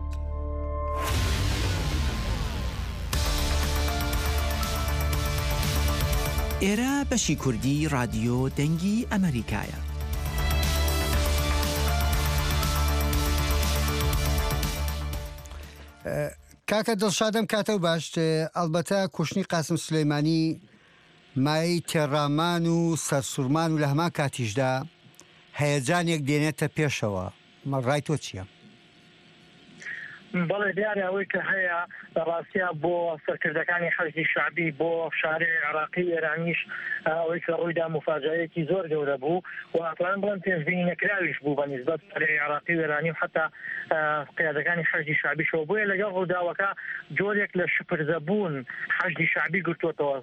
ئێرە بەشی کوردی رادیۆ دەنگی ئەمریکایە. کاکە دڵشادەم کاتە و باش، ئەلبەتە کوشتنی قاسم سلەیمانی مای تێڕامان و سەرسوورمان و لە هەمان کاتیشدا هەیەجانێک دێنێتە پێشەوە، مەڕای تۆ چییە؟ بەڵێ دیارە ئەوەی کە هەیە ڕاستیا بۆ سەرکردەکانی حەشدی شعبی بۆ شارێ عێراقی ئێرانیش ئەوەی کە ڕوویدا مفاجەیەکی زۆر گەورە بوو و ئەتوانن بڵێن پێشبینی نەکراویش بوو بە نیسبەت سەرێ عێراقی و ئێرانی و حتا قیادەکانی حەشدی شعبیشەوە. بۆیە لەگەڵ ڕووداوەکە جۆرێک لە شپرزەبوون حەشدی شعبی گرتووەتەوە.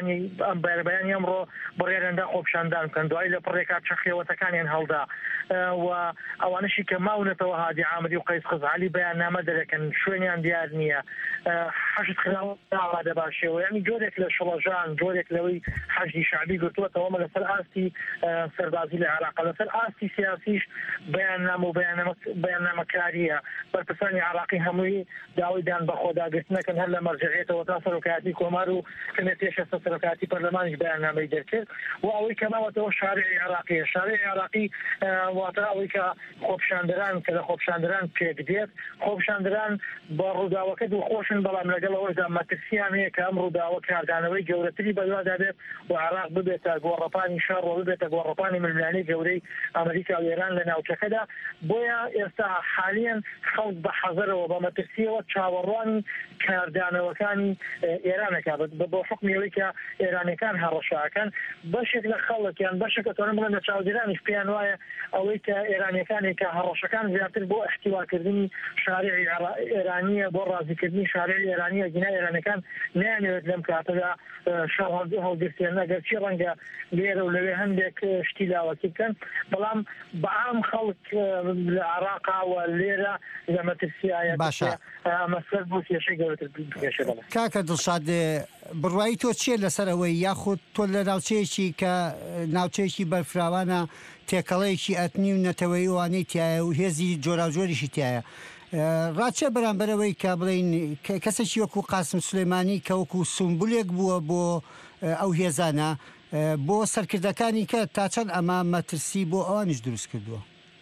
بەیانی ئەمڕۆ بڕێرەندا خۆپشاندان بکەن، دوای لە پڕێکا چەخێوەتەکانیان هەڵدا و ئەوانشی کە ماونەتەوە هادی عامری و قەیس خزعەلی بەیاننامە دەرەکەن، شوێنیان دیار نییە، حەشد خراوە داوادە باشەوە، یعنی جۆرێک لە شڵەژان، جۆرێک لەوەی حەشدی شعبی گرتووەتەوە لەسەر ئاستی سەربازی لە عێراق، لەسەر ئاستی سیاسیش بەیاننامە و بەیاننامەکاریە. بەرپرسانی عێراقی هەمووی داوایدان بە خۆداگرتنەکەن هەر لە مەرجعیەتەوە تا سەرۆکایەتی کۆمار و کەمێتێشە سەرۆکایەتی پەرلەمانیش بەیاننامەی دەرکرد و ئەوەی کەماوەتەوە شارعی عێراقیە. شارعی عێراقی واتە ئەوەی کە خۆپشاندەران کە لە خۆپشاندەران پێک دێت، خۆپشاندەران بە ڕووداوەکە دڵخۆشن، بەڵام لەگەڵ ئەوەشدا مەترسیان هەیە کە ئەم ڕووداوە کاردانەوەی گەورەتری بەدوادا بێت و عێراق ببێتە گۆڕەپانی شەڕ و ببێتە گۆڕەپانی ململانەی گەورەی ئەمریکا و ئێران لە ناوچەکەدا. بۆیە ئێستا حالیان خەڵک بە حەزەرەوە بە مەترسیەوە چاوەڕوانی کاردانەوەکانی ئێرانەکە بۆ حکمیەوەی کە ئێرانەکان هەڕەشاکەن. بەشێک لە خەڵکیان بەشێک ئەتوانم بڵێن لە چاودێرانیش پێیان وایە ئەوەی کە ئێرانیەکانی کە هەڕەشەکان زیاتر بۆ احتیواکردنی شارعی ئێرانیە، بۆ ڕازیکردنی شارعی ئێرانیە، گینا ئێرانەکان نایانەوێت لەم کاتەدا شەڕ هەڵگرتێن، ئەگەرچی ڕەنگە لێرە و لەوێ هەندێک شتی لاوەکی بکەن، بەڵام بەعام خەڵک لە عێراقاوە لێرە لە مەترسیایە ئەمەسەر بۆ کێشەی گەورەتر پێشە. کاکە دڵشاد، بڕوایی تۆ چیە لەسەر ئەوەی یاخود تۆ لە ناوچەیەکی کە ناوچەیەکی بەرفراوانە تێکەڵەیەکی ئەتنی و نەتەوەی وانەی تایە و هێزی جۆراوجۆریشی تایە، ڕاچە بەرامبەرەوەی کە بڵین کەسێکی وەکو قاسم سلەیمانی کە وەکو سمبولێک بووە بۆ ئەو هێزانە بۆ سەرکردەکانی کە تا چەند ئەمە مەترسی بۆ ئەوانیش دروست کردووە؟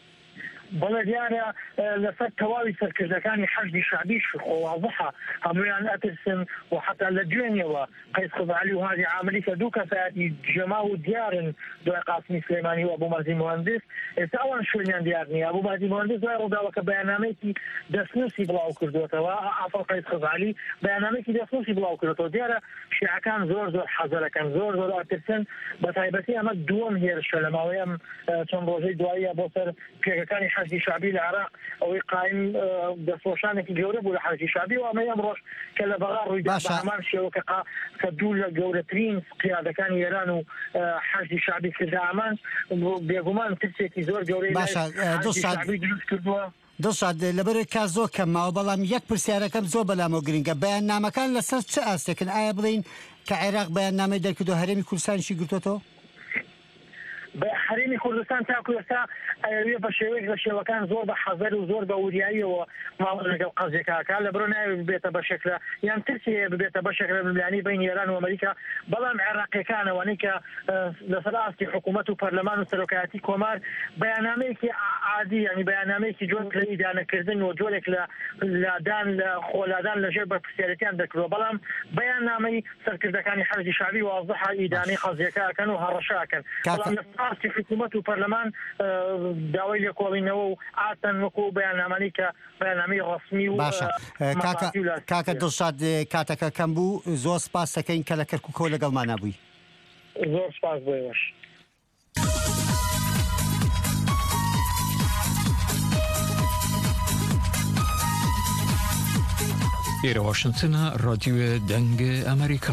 بەڵێ دیارە لەسەر تەواوی سەرکردەکانی حەشدی شعبیش خۆواضحە هەمویان ئەترسن و حتا لە دوێنێەوە قەیس خزعەلی و هادی عامری کە دوو کەسایەتی جەما و دیارن دوای قاسمی سلەیمانی و ئەبوو مەهدی مهندس، ئێستا ئەوان شوێنیان دیار نییە. ئەبوو مەهدی مهندس دوای ڕووداوەکە بەیاننامەیەکی دەستنووسی بڵاو کردوێتەوە، ئافڵ قەیس خزعەلی بەیاننامەیەکی دەستنووسی بڵاو کردوێتەوە. دیارە شیعەکان زۆر حەزەرەکەن، زۆر ئەترسن، بە تایبەتی ئەمە دووەم هێرشە لە ماوەی ئەم چەند ڕۆژەی دواییە بۆ سەر پێگەکانی حەشدی شعبی لە عێراق، ئەوەی قایم دەستۆشانێکی گەورە بوو لە حەشدی شعبی و ئەمە ئەم ڕۆژ کە لە بەغا ڕوویدا بە هەمان شێوە کە دوو لە گەورەترین قیادەکانی ئێران و حەشدی شعبی کردە ئامان بێگومان ترسێکی زۆر گەورەی حەشدی شعبی دروست کردووە. دڵشاد، لەبەر کا زۆر کەماوە، بەڵام یەک پرسیارەکەم زۆر بەلامەوە گرنگە، بەیاننامەکان لەسەر چه ئاستێکن؟ ئایا بڵین کە عێراق بەیاننامەی دەرکردو هەرێمی کوردستانیشی گرتووەتەوە؟ حريمي کوردستان تاکو ئێستا ئەوێ بە شێوەیەک لە شێوەکان زۆر بە حەزەر و زۆر بە وریاییەوە ماوە لەگەڵ قەزێکاکە لە بڕۆ ناوێت ببێتە بەشێکە یان ترسی ببێتە بەشێکە ملیانی بین ئێران و ئەمریکا بەڵام عێراقیەکانەوەی کە لەسەر ئاستی حکوومەت و پەرلەمان و سەرۆکایەتی کۆمار بەیاننامەیەکی عادی ینی بەیاننامەیەکی جۆرێک لە ئیدانەکردن و جۆرێک لەدان لە خۆلادان لەژێر بەرپرسیارەتیان دەکرۆ بەڵام بەیاننامەی سەرکردەکانی حەرزی شعبی وازدحە ئیدانەی قەزیەکەکەن و هەڕەشاکەن بەڵام لە ئاستی حکوومەت و پەرلەمان داوای لێکۆڵینەوە و ئاتەن وەکو بەیاننامەی کە بەیاننامەی ڕەسمی و باشە کاکە دڵشاد کاتەکە کەم بوو زۆر سپاس دەکەین کە لە کەرکووکۆ لەگەڵمان نبووی زۆر سپاس بۆیەش. ئێرە واشنگتنە ڕادیۆ دەنگە ئەمریکا.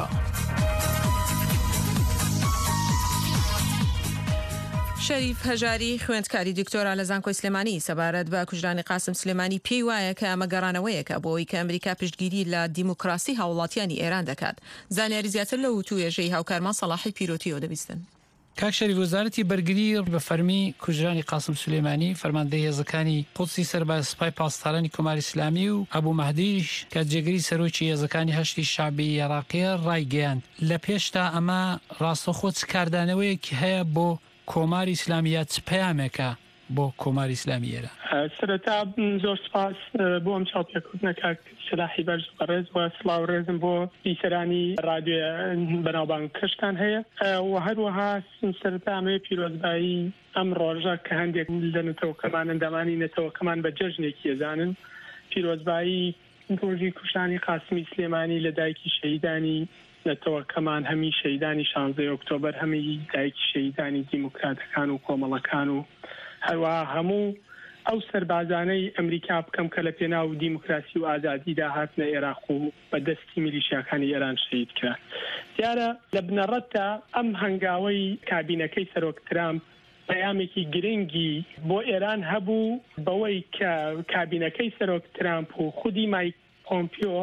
شەریف هەژاری خوێندکاری دکتۆرا لە زانکۆی سلێمانی سەبارەت بە کوژرانی قاسم سلێمانی پێی وایە کە ئەمە گەڕانەوەیەکە بۆ ئەوەی کە ئەمریکا پشتگیری لە دیموکراسی هاوڵاتیانی ئێران دەکات. زانیاری زیاتر لە وتوێژەی هاوکارمان سەلاحی پیرۆتیەوە دەبیستن. کاک شەریف وەزارەتی بەرگری بە فەرمی کوژرانی قاسم سلێمانی فەرماندەی هێزەکانی قودسی سەرباز سوپای پاسدارانی کۆماری ئیسلامی و ئەبوو مەهدیش کە جێگری سەرۆکی هێزەکانی هەشتی شعبی عێراقیە ڕایگەیاند لە پێشتا ئەمە ڕاستەخۆ چ کاردانەوەیەکی هەیە بۆ کۆماری ئیسلامیە چ پەیامێکە بۆ کۆماری ئیسلامی ئێرە. سەرەتا زۆر سپاس بۆ ئەم چاوپێکوتنە کاک سلاحی بەرز بەڕێز و سڵاو ڕێزم بۆ بیسەرانی رادیۆ بەناوبانگ کەشتان هەیە و هەروەها سەرەتا ئەمەیە پیرۆزبایی ئەم ڕۆژە کە هەندێک لە نەتەوەکەمان ئەندامانی نەتەوەکەمان بە جەژنێکی ئێزانن پیرۆزبایی ڕۆژی کوشتانی قاسمی سلێمانی لە دایکی شەهیدانی نەتەوەکەمان هەمی شەهیدانی 16 ئۆکتۆبەر هەمی دایکی شەهیدانی دیموکراتەکان و کۆمەڵەکان و هەروەها هەموو ئەو سەربازانەی ئەمریکا بکەم کە لە پێناو دیموکراسی و ئازادیدا هاتنە عێراق و بە دەستی میلیشیاکانی ئێران شەهید کرا. دیارە لە بنەڕەتدا ئەم هەنگاوەی کابینەکەی سەرۆک ترامپ پەیامێکی گرنگی بۆ ئێران هەبوو بەوەی کە کابینەکەی سەرۆک ترامپ و خودی مایک پۆمپیۆ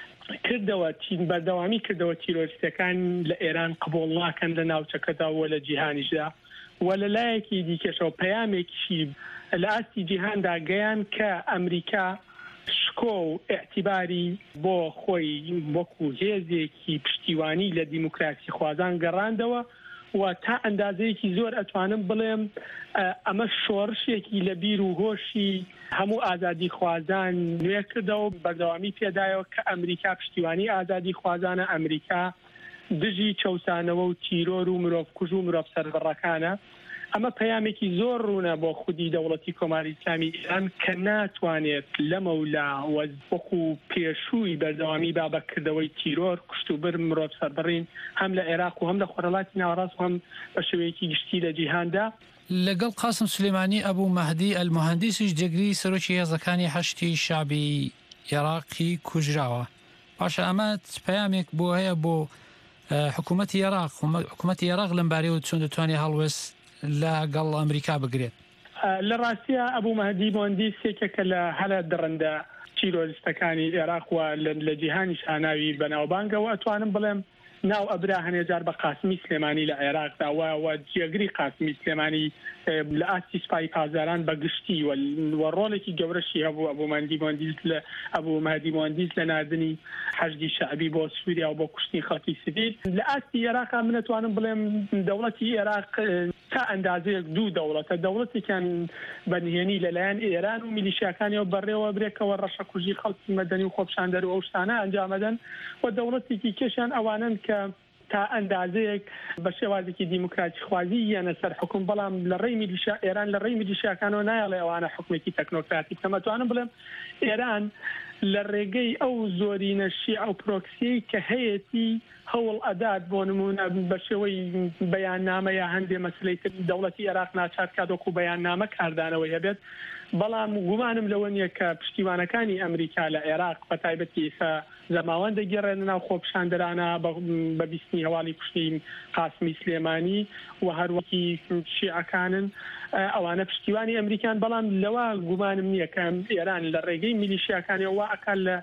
کردەوە بەردەوامی کردەوە تیرۆریستەکان لە ئێران قبوڵ ناکەن لە ناوچەکەدا و لە جیهانیشدا و لە لایەکی دیکەشەوە پەیامێکیشی لە ئاستی جیهاندا گەیان کە ئەمریکا شکۆ و ئێعتیباری بۆ خۆی وەکو هێزێکی پشتیوانی لە دیموکراسی خوازان گەڕاندەوە و تا ئەندازەیەکی زۆر ئەتوانم بڵێم ئەمە شۆڕشێکی لە بیر و هۆشی هەموو ئازادی خوازان نوێ کردەوە بەردەوامی پێدایەوە کە ئەمریکا پشتیوانی ئازادی خوازانە ئەمریکا دژی چەوسانەوە و تیرۆر و مرۆڤکوژ و مرۆڤ سەربڕەکانە. ئەمە پەیامێکی زۆر ڕوونە بۆ خودی دەوڵەتی کۆماری ئیسلامی ئێران کە ناتوانێت لەمەولا وەکو پێشووی بەردەوامی بابەکردەوەی تیرۆر کوشتوبر مرۆڤ سەربڕین هەم لە عێراق و هەم لە خۆرەڵاتی ناوەڕاست و هەم بە شێوەیەکی گشتی لە جیهاندا. لەگەڵ قاسم سلێمانی ئەبوو مەهدی ئەلموهەندیسیش جێگری سەرۆکی هێزەکانی هەشتی شعبی عێراقی کوژراوە. پاشە ئەمە پەیامێک بۆ هەیە بۆ حکوومەتی عێراق حکوومەتی عێراق لەم بارەیەوە چۆن دەتوانێت هەڵوێست لەگەڵ ئەمریکا بگرێت. لە ڕاستیە ئەبوو مەهدی مۆندیسێکێکە لە هەلە دڕندە تیرۆریستەکانی عێراق و لە جیهانی شاناوی بەناوبانگەوە ئەتوانم بڵێم ناو ئەبرا هەنێجار بە قاسمی سلێمانی لە عێراقدا و جێگری قاسمی سلێمانی لە ئاستی سوپای پازاران بە گشتی و ڕۆڵێکی گەورەشی هەبوو ئەبوو مەهدی مۆندیس لە ناردنی حەشدی شعبی بۆ سووریا و بۆ کوشتنی خەڵکی سیڤیل لە ئاستی عێراقا من ئەتوانم بڵێم دەوڵەتی عێراق تا ئەندازەیەک دوو دەوڵەتە دەوڵەتێکیان بەنهێنی لەلایەن ئێران و میلیشیاکانیەوە بەڕێوە برێکەوە ڕەشەکوژی خەڵکی مەدەنی و خۆپشاندەر و ئەو شتانە ئەنجامەدەن و دەوڵەتێکی کێشیان ئەوانن کە تا ئەندازەیەک بە شێوازێکی دیموکراتی خوازی یانە سەر حکوم بەڵام لە ڕێی میلیشیا ئێران لە ڕێی میلیشیاکانەوە نایڵێ ئەوانە حکومێکی تەکنۆکراتی کەمەتوانم بڵێم ئێران لە ڕێگەی ئەو زۆرینە شیع و پرۆکسی کە هەیەی هەوڵ ئەدات بۆ نمونە بە شێوەی بەیاننامە یا هەندێ مەسلەی دەوڵەتی عێراق ناچار کات وەکو بەیاننامە کاردانەوەی هەبێت بەڵام گومانم لەوە نییە کە پشتیوانەکانی ئەمریکا لە عێراق بە تایبەتی زەماوەند دەگەڕێنە ناو خۆپشاندەرانە بە بیستنی هەواڵی کوشتنی قاسمی سلێمانی و هەروەکی شیعەکانن ئەوانە پشتیوانی ئەمریکان بەڵام لەوە گومانم نییە کە ئێران لە ڕێگەی میلیشیاکانیەوە ئەکان لە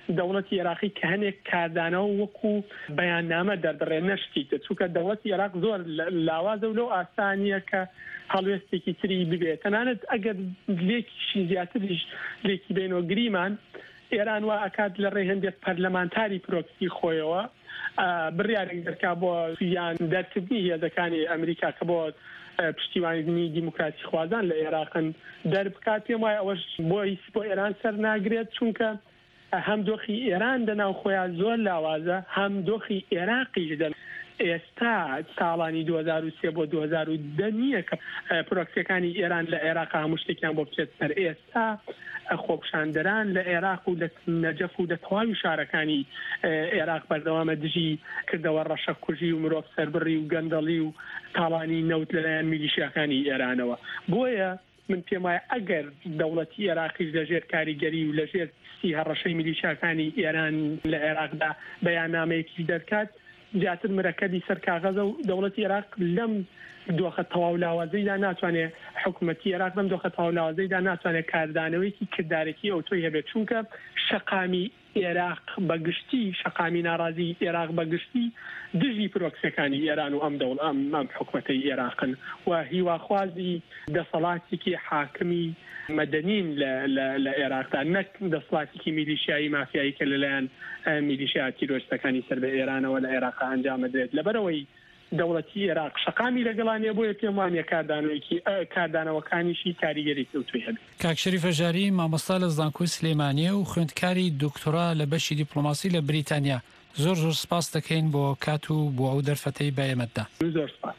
دەوڵەتی عێراقی کە هەنێک کاردانەوە وەکو بەیاننامە دەردڕێ نەشتیتە چونکە دەوڵەتی عێراق زۆر لاوازە و لەو ئاسانیە کە هەڵوێستێکی تری ببێت تەنانەت ئەگەر لێکیشی زیاتریش لێکی بینەوە گریمان ئێران وا ئەکات لە ڕێ هەندێک پەرلەمانتاری پرۆکسی خۆیەوە بڕیارێک دەرکا بۆ یان دەرکردنی هێزەکانی ئەمریکا کە بۆ پشتیوانیبوونی دیموکراسی خوازان لە عێراقن دەربکات پێم وایە ئەوەش بۆ ئێران سەر ناگرێت چونکە هەم دۆخی ئێران دەناو خۆیان زۆر لاوازە هەم دۆخی عێراقیش دەن ئێستا ساڵانی 2003 بۆ 2010 نییە کە پرۆکسیەکانی ئێران لە عێراق هەموو شتێکیان بۆ بچێت سەر ئێستا خۆپشاندەران لە عێراق و لە نەجەف و لە تەواوی شارەکانی عێراق بەردەوامە دژی کردەوە ڕەشەکوژی و مرۆڤ سەربڕی و گەندەڵی و تاڵانی نەوت لەلایەن میلیشیاکانی ئێرانەوە بۆیە من پێم وایە ئەگەر دەوڵەتی عێراقیش لەژێر کاریگەری و لەژێر هەڕەشەی میلیشیاکانی ئێران لە عێراقدا بەیاننامەیەکی دەرکات زیاتر مرەکەبی سەر کاغەزە و دەوڵەتی عێراق لەم دۆخە تەواو لاوازەیدا ناتوانێت حکوومەتی عێراق لەم دۆخە تەواو لاوازەیدا ناتوانێت کاردانەوەیکی کردارێکی ئەو تۆی هەبێت چونکە شەقامی عێراق بەگشتی شەقامی ناڕازی عێراق بەگشتی دژی پرۆکسیەکانی ئێران و ئەم حکوومەتەی عێراقن و هیواخوازی دەسەڵاتێکی حاکمی مەدەنین لە عێراقدا نەک دەسەڵاتێکی میلیشیایی مافیایی کە لەلایەن میلیشیا تیرۆریستەکانی سەر بە ئێرانەوە لە عێراق ئەنجام دەدرێت لەبەرەوەی دەوڵەتی عێراق شەقامی لەگەڵانێ بۆیە پێم وانە کاردانەوەکانیشی کاریگەری کەوتوی هەبێت. کاک شەریف ئەژاری مامۆستا لە زانکۆی سلێمانیە و خوێندکاری دکتۆرا لە بەشی دیپلۆماسی لە بریتانیا زۆر سپاس دەکەین بۆ کات و بۆ ئەو دەرفەتەی بایەمەتدا. زۆر سپاس.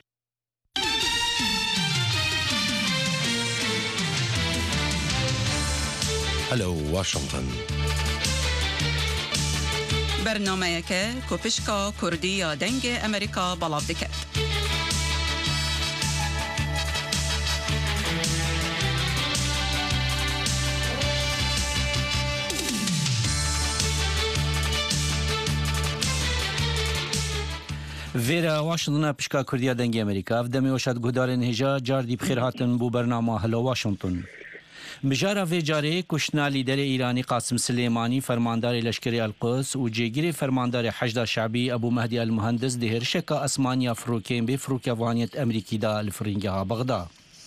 هەلو واشنگتن بەرنامەیەکە کۆپشکا کوردی یا دەنگی ئەمریکا بەڵاو دەکات. Vêra Washington'a pişka Kurdiya dengê Amerîka ev demê weşet guhdarên hêja car dî bixêr hatin bû bernama Hello Washington. Bijara vê carê kuştina lîderê Îranî Qasim Silêmanî fermandarê leşkerê El-Quds û cêgirê fermandarê Hejda Şe'bî Ebu Mehdi El-Muhendis di hêrişeka esmaniya firokên bê firokevaniyeet Amerîkî da li firingeha Bexda.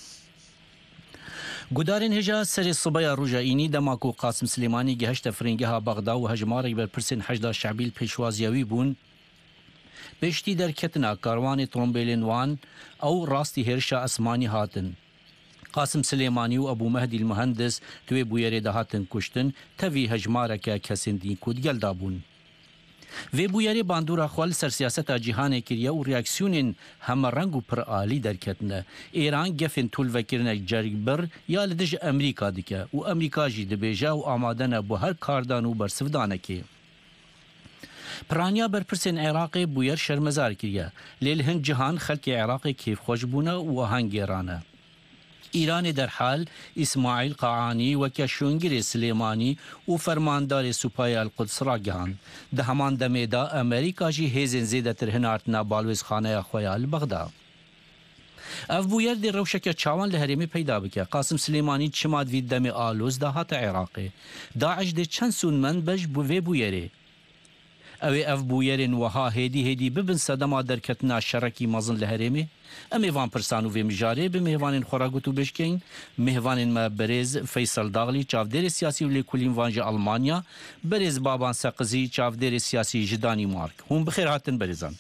Gudarên hêja serê sibeya roja înî dema ku Qasim Silêmanî gihişte firingeha Bexda û hejmarek berpirsên Hejda Şe'bî li pêşwaziya wî bûn pêştî derketina karwanê trombêlên wan ew rastî hêrişa esmanî hatin. Qasim Silêmanî û Ebu Mehdi El-Muhendis tu wê bûyerê de hatin kuştin tevî hejmareke kesên din ku digel da bûn. Vê bûyerê bandora xwe li ser siyaseta cîhanê kiriye û reaksiyonên hemereng û piralî derketine. Êran gefên tûlvekirinek cergbir ya li dij Amerîka dike û Amerîka jî dibêje û amade ne bo her kardan û bersivdanekê. Piraniya berpirsên Iraqê bûyer şermezar kiriye. Lê li hin cihan xelkê Iraqê kêfxweş bûne û ahengêrane. İranê derhal İsmail Qaanî weke şûngirê Silêmanî û fermandarê Supayê El-Quds ragihand. Di heman demê de Amerîka jî hêzên zêdetir hinartina balwêzxaneya xwe ya li Bexda. Ev bûyer dê rewşeke çawan li herêmê peyda bike. Qasim Silêmanî çima vî demê alûz da hate Iraqê. Daeş dê çend sûnmend beş bu vê bûyerê. Ew ê ev bûyerên wiha hêdî bibin sedema derketina şerekî mezin li herêmê? Em ê van pirsan û vê mijarê bi mêhvanên xwe re got û bêşkeyin. Mêhvanên me berêz Feysel Daglî çavdêrê siyasî û lêkolîn van ji Almanya, berêz Baban Seqizî çavdêrê siyasî ji Danîmark. Hûn bixêr hatin berêzan.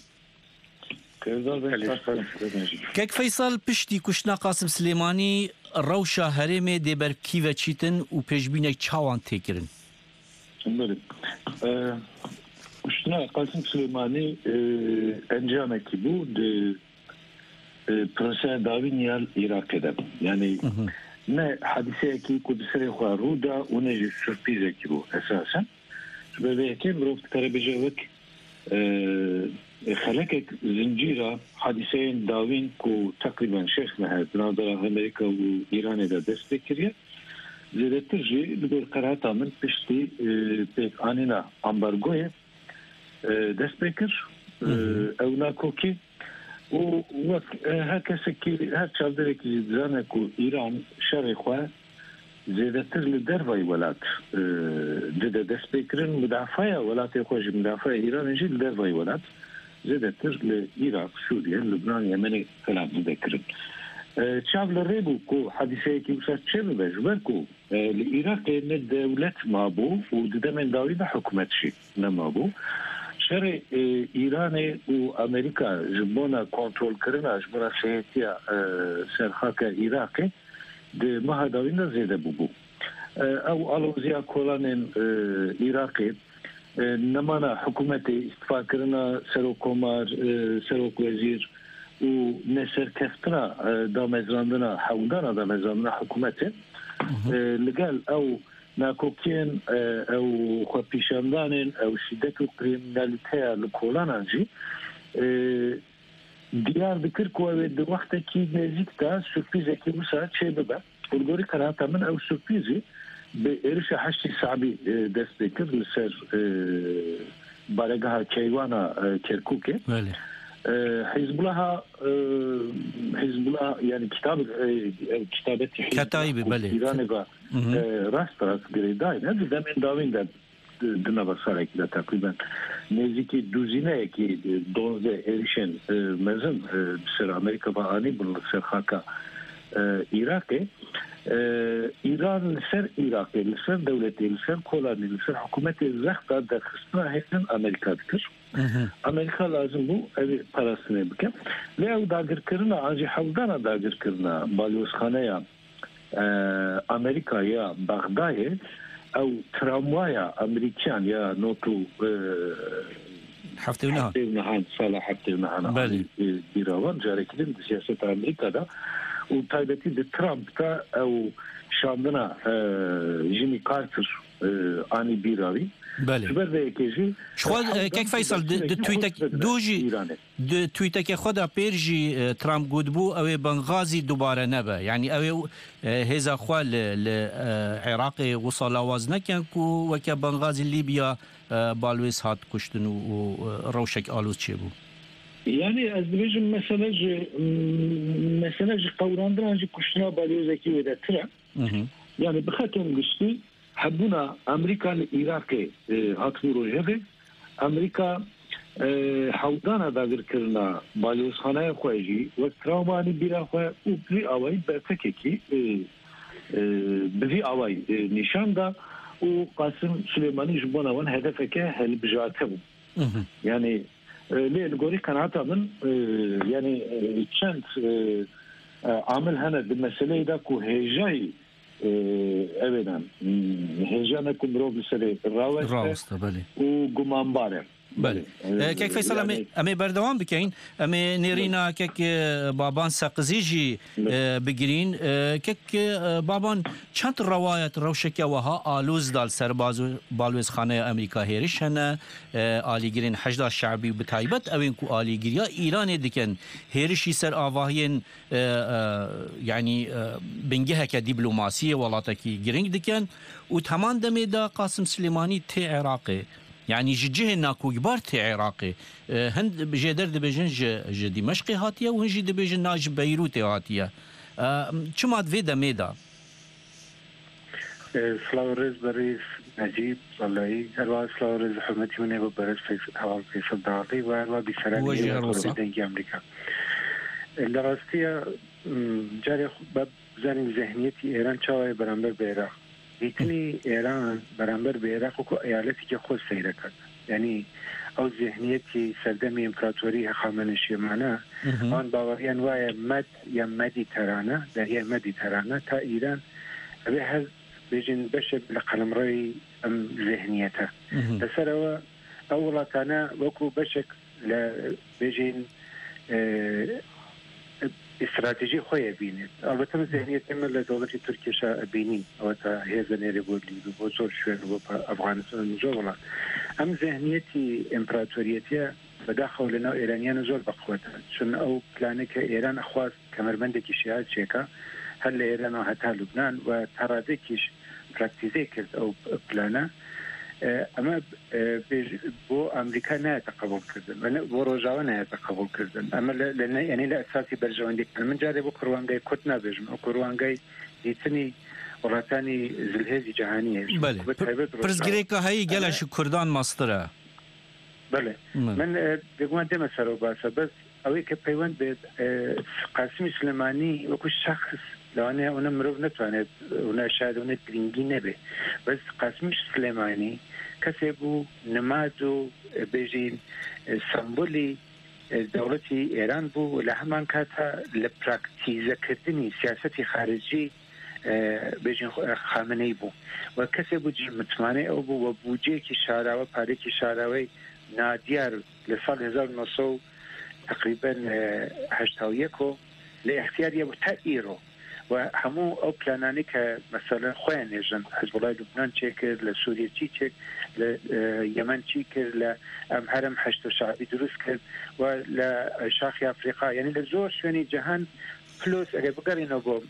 Kek Feysel piştî kuştina Qasim Silêmanî rewşa herêmê dê ber kîve çîtin û pêşbînek çawan têkirin. Kuştina Qasim Silêmanî encamekî bû di Prensa Davîn ya Iraqê de. Yani ne hadiseyekî ku bi serê xwe rû da û ne jî sürpîzekî bû esasen. Ji ber vê yekê mirov dikare bêje wek xelekek zincîra hadiseyên davîn ku teqrîben şex mehe binavdara Amerîka û Îranê de dest pê kiriye. Zêdetir jî li ber qerehata min piştî pêkanîna ambargoyê dest pê kir ew nakokî û wek her kesekî her çavderekî dizane ku Îran şerê xwe زیاتر له دروي ولات د سپیکرن مدافع ولات خوش مدافع ایران جي دروي ولات زیاتر له عراق سوريا لبنان يمن كلام ذكر شعب الريبو كو حادثه كي وساتشل بجبركو العراق من دولة مابو ودمن داوي حكومت شي نمابو شر ایران و امریکا جبونا کنترل کرنا جبونا سیاتیا سرخاک عراق د مهداوینا زیاده بوبو او الوزیا کولان عراق نمانا حکومت استفاده کرنا سروکومار سروک وزیر و نسر کفتنا دامزراندنا حودانا دامزراندنا حکومت لقال او ناکوکین او خو پیشاندان او شدت و کریمینالیته لکولان جی دیار بکر کوه د وخت کی نزدیک تا سورپریز کی وسا چه ببا ورګوري کراته من او سورپریز به ارش حشي صعبي دست بکر لسر بارگاه کیوانا کرکوکه حزب الله يعني كتابة كتايب بله إيران راست قريداين هذا من داوين ده دنا بصارك ده تقريبا نزيكي دوزينة كي دونزة إيريشن مزن بسر أمريكا باني بالسر خاكا عراقي إيران لسر عراقي لسر دولتي لسر كولاني لسر حكومتي الزخطة در خصنا هيكن أمريكا دكر امریکا لازم بو اوی پرستنه بکن لیو داگر کرنا آنجی حودانا داگر کرنا بالوسخانه یا امریکا یا بغداد او تراموایا امریکان یا نوتو حفتي ونهان صالح حفتي ونهان بیراوان جاره کدیم سیاست امریکا دا و تایبتی ده ترامپ تا او شاندنا جيمي كارتر اني بيراوي بله شخوال كيك فيصل د تويتك دوجي د تويتك خدا بيرجي ترامب قدبو او بنغازي دوباره نبا يعني او هذا خوال العراقي وصل وزنه كان كو وك بنغازي ليبيا بالويس هات كشتن وروشك الوز تشبو يعني از بيجم مثلا قوراندران جي كشتنا بالوزكي ودا ترى يعني بختم قشتي حبونا امريكا العراق هاتفو روجه امريكا حودانا داگر کرنا بالوسخانه خوجي و تراوماني بيرا خو او بي اوي بتككي بي اوي نشان دا و قاسم سليماني جبونا ون هدفك هل بجاته يعني ليه الغوري كانتا من يعني تشانت عامل هنا بالمساله دا كو هيجاي ابدا هجانه كمروب سري راوست بله وقمان باره بله كيف فيصل امي بردوام بكين امي نيرينا كيك بابان ساقزيجي بجرين كيك بابان چند روايت روشكيا وها آلوز دال سربازو بالوز خانه امريكا هيرش هنا آلي جرين حشد الشعبي بتايبت اوين كو آلي جريا ايران دكن هيرشي سر آواهين يعني بنجهة كدبلوماسية ولاتكي جرين دكن وتمان دمي دا قاسم سليماني تي عراقي يعني جه ناكو كبار تي عراقي هند بجدر دبجن ج دمشق هاتيه وهنجي دبجن ناج بيروت هاتيه چما فيدا ميدا فلاورز بريس نجيب والله هروا فلاورز حمتي من بريس في صداقي وهروا بسلام دنجي امريكا الراستيه جاري باب زين ذهنيتي ايران چاوي برامبر بعراق ایتنی ایران برانبر به عراق و ایالتی که خود سیره کرد یعنی او ذهنیتی سردمی امپراتوری خامنشی معنا آن باوریان وای مد یا مدیترانه در یه مدیترانه تا ایران به هز بيجن بشب لقلم رأي ام ذهنيته بسروا اولا كان وكو بشك بيجن استراتيجي خويا بينت البته ذهنيه من دولة تركيا بينين او تا هذا نيريبولي بوزور شويه افغانستان جوله ام ذهنيتي امبراطوريتي بداخل لنا ايرانيان زول بقوتها شن او بلانك ايران اخواز كمرمندك شيعات شيكا هل ايران وحتى لبنان وترادكيش براكتيزيك او بلانا اما بو امريكا نه تقبل کردن بو روجاوا نه تقبل کردن اما لان يعني لا اساسي برجوان دي من جاري بو كروانغاي كوتنا بيجم او كروانغاي ديتني وڵاتانی زلهێزی جیهانیە پرسگرێکە هەیە گەلەش کوردان ماسترە بڵێ من دەگومان دێمە سەرەوە باسە بەس ئەوەی کە پەیوەند بێت قاسمی سلێمانی وەکو شخص لەوانەیە ئەوە مرۆڤ نتوانێت شاید گرنگی نەبێ بەس قاسمیش سلێمانی کەسێ بوو نماز و بێژین سمبولی دەوڵەتی ئێران بوو لە هەمان کاتە لە پراکتیزەکردنی سیاسەتی خارجی بێژین خامنەی بوو و کەسێ بوو متمانەی ئەو بوو وە بودجەیەکی شاراوە پارێکی شاراوەی نادیار لە ساڵ 1990 تقریبا 81 لە اختیاریە بوو تا ئیرۆ و هەموو ئەو پلانانی کە مەسەلەن خۆیان نێژن حزبوڵای لوبنان چێ کرد لە سووریا چی کرد لە یەمەن چی کرد لە ئەم هەرم هەشت شعبی دروست کرد و لە شاخی ئەفریقا یعنی لە زۆر شوێنی جەهان پلوس ئەگەر بگەڕینەوە بۆ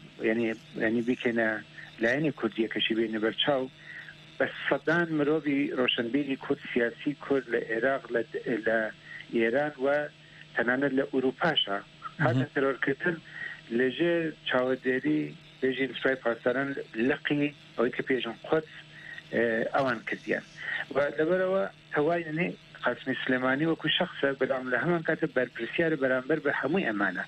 ینی بیکەنە لایەنی کوردیەکەشی بێنە بەرچاو بە سەدان مرۆڤی ڕۆشنبیری کورد سیاسی کورد لە عێراق لە ئێران و تەنانەت لە ئوروپاشە هاتە تەرۆرکردن لەژێر چاوەدێری بێژین سوپای پاسداران لەقی ئەوەی کە پێشم قوت ئەوان کردیان و لەبەرەوە تەواینێ قاسمی سلێمانی وەکو شخصە بەڵام لە هەمان کاتە بەرپرسیارە بەرامبەر بە هەمووی ئەمانە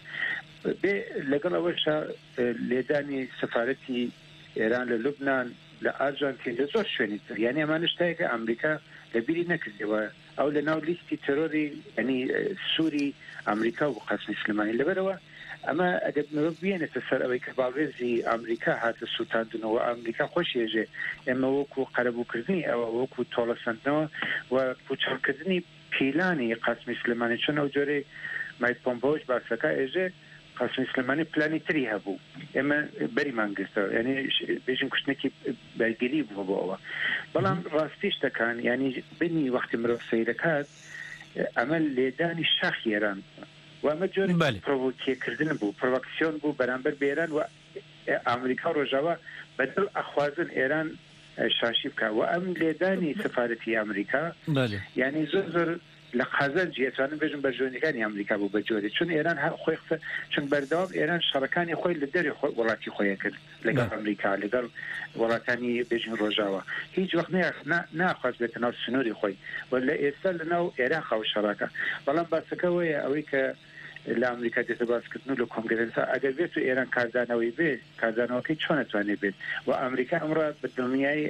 بێ لەگەڵ ئەوەشە لێدانی سەفارەتی ئێران لە لوبنان لە ئارژانتین لە زۆر شوێنی تر یعنی ئەمانە شتایەکە ئەمریکا لەبیری نەکردەوە ئەو لە ناو لیستی تەرۆری ینی سووری ئەمریکا و قاسمی سلێمانی لەبەرەوە ئەمە ئەگەر مرۆڤ بێنێتە سەر ئەوەی کە باڵێزی ئەمریکا هاتە سووتاندنەوە ئەمریکا خۆشیێژێ ئێمە وەکو قەرەبووکردنی ئەوە وەکو تۆڵەسەندنەوە و پوچەڵکردنی پیلانی قاسمی سلێمانی چۆن ئەو جۆرەی مایک پۆمپۆش باسەکە ئێژێ قاسمی سلێمانی پلانی تری هەبوو ئێمە بەریمان گرتەوە یعنی بێژین کوشتێکی بەرگری بوو بۆ ئەوە بەڵام ڕاستی شتەکان ینی بنی وەختی مرۆڤ سەیرەکات ئەمە لێدانی شاخی ئێران و ئەمە جۆری پرۆڤۆکێکردن بوو پرۆڤۆکسیۆن بوو بەرامبەر بە ئێران و ئەمریکا ڕۆژاوە بەدڵ ئەخوازن ئێران شاشی بکە و ئەم لێدانی سەفارەتی ئەمریکا یعنی زۆر لە قازان جێتوانن بێژن بەرژۆنەکانی ئەمریکا بوو بەجۆری چون ئێران خۆی چون بەردەوام ئێران شەڕەکانی خۆی لە دەری وڵاتی خۆیان کرد لەگەڵ ئەمریکا لەگەڵ وڵاتانی بێژین ڕۆژاوە هیچ وەخت ناخواست بێتە ناو سنووری خۆی و لە ئێستا لە ناو عێراق و شەڕەکە بەڵام باسەکەوەیە ئەوەی کە لە ئەمریکا دێتە باسکردن و لە کۆنگرێسا ئەگەر بێت و ئێران کاردانەوەی بێ کاردانەوەکەی چۆن نەتوانێت بێت و ئەمریکا ئەمڕۆ بە دڵنیایی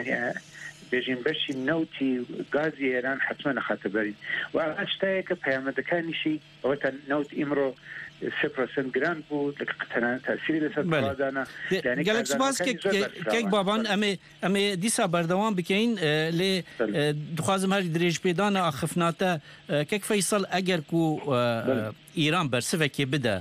بێژین بەشی نەوتی گازی ئێران حتممە نەخاتە بەرین و ئەمە شتایەکە پەیامەتەکانیشی ئەوەتە نەوت ئیمڕۆ 3% گران بوو تەنانەت تاسیری لەسەر وڵاتانە گەلێک سپاس کێک بابان ئەمێ دیسا بەردەوام بکەین لێ دخوازم هەر درێژ پێدانە ئاخفناتە کێک فەیسەڵ ئەگەر و ئیران بەرسفێکی بدە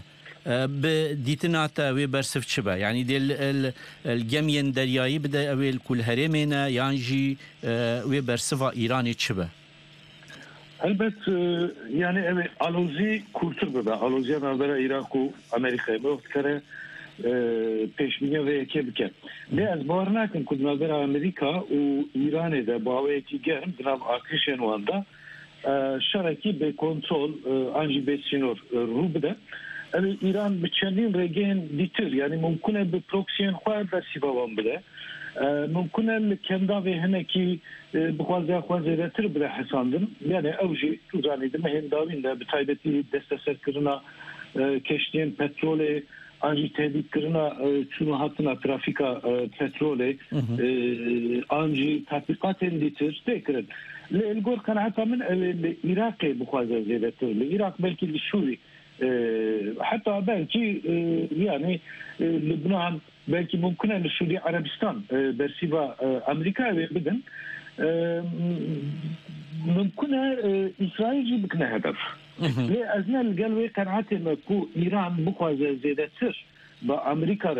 دیتناتە وێ بەرسف چ بە یعنی دێ گەمیان دەریایی بدە ئەوێ کول هەرێمێنە یانژی وێ بەرسڤ ئیرانی چ بە البت yani evet alozi kurtur bebe aloziya navbera Irak u Amerika'ya bu kere peşmine ve kebke ve az barnakin kud navbera Amerika u İran'e de bağlayıcı germ drav akışen wanda şaraki be kontrol anji besinor rubda yani İran biçenin regen ditir yani mümkün bir proxyen xwar da sivavan bile ممكن كندا في هنا كي بخوازا خوازا تربلا حساندن يعني اوجي توزاني دم هين داوين ده بتايبتي دستسر كرنا كشتين بترولي انجي تهديد كرنا شنو هاتنا ترافيكا بترولي انجي تطبيقات انديتر تكرن الجور كان حتى من العراق بخوازا زيادة العراق بلكي السوري حتى بلكي يعني لبنان belki mümkün Suudi Arabistan bersiva Amerika ve بدن ممكن إسرائيل بكنا هدف لأزنا القلوي قناعتي مكو إيران بخوازة زيادة سر بأمريكا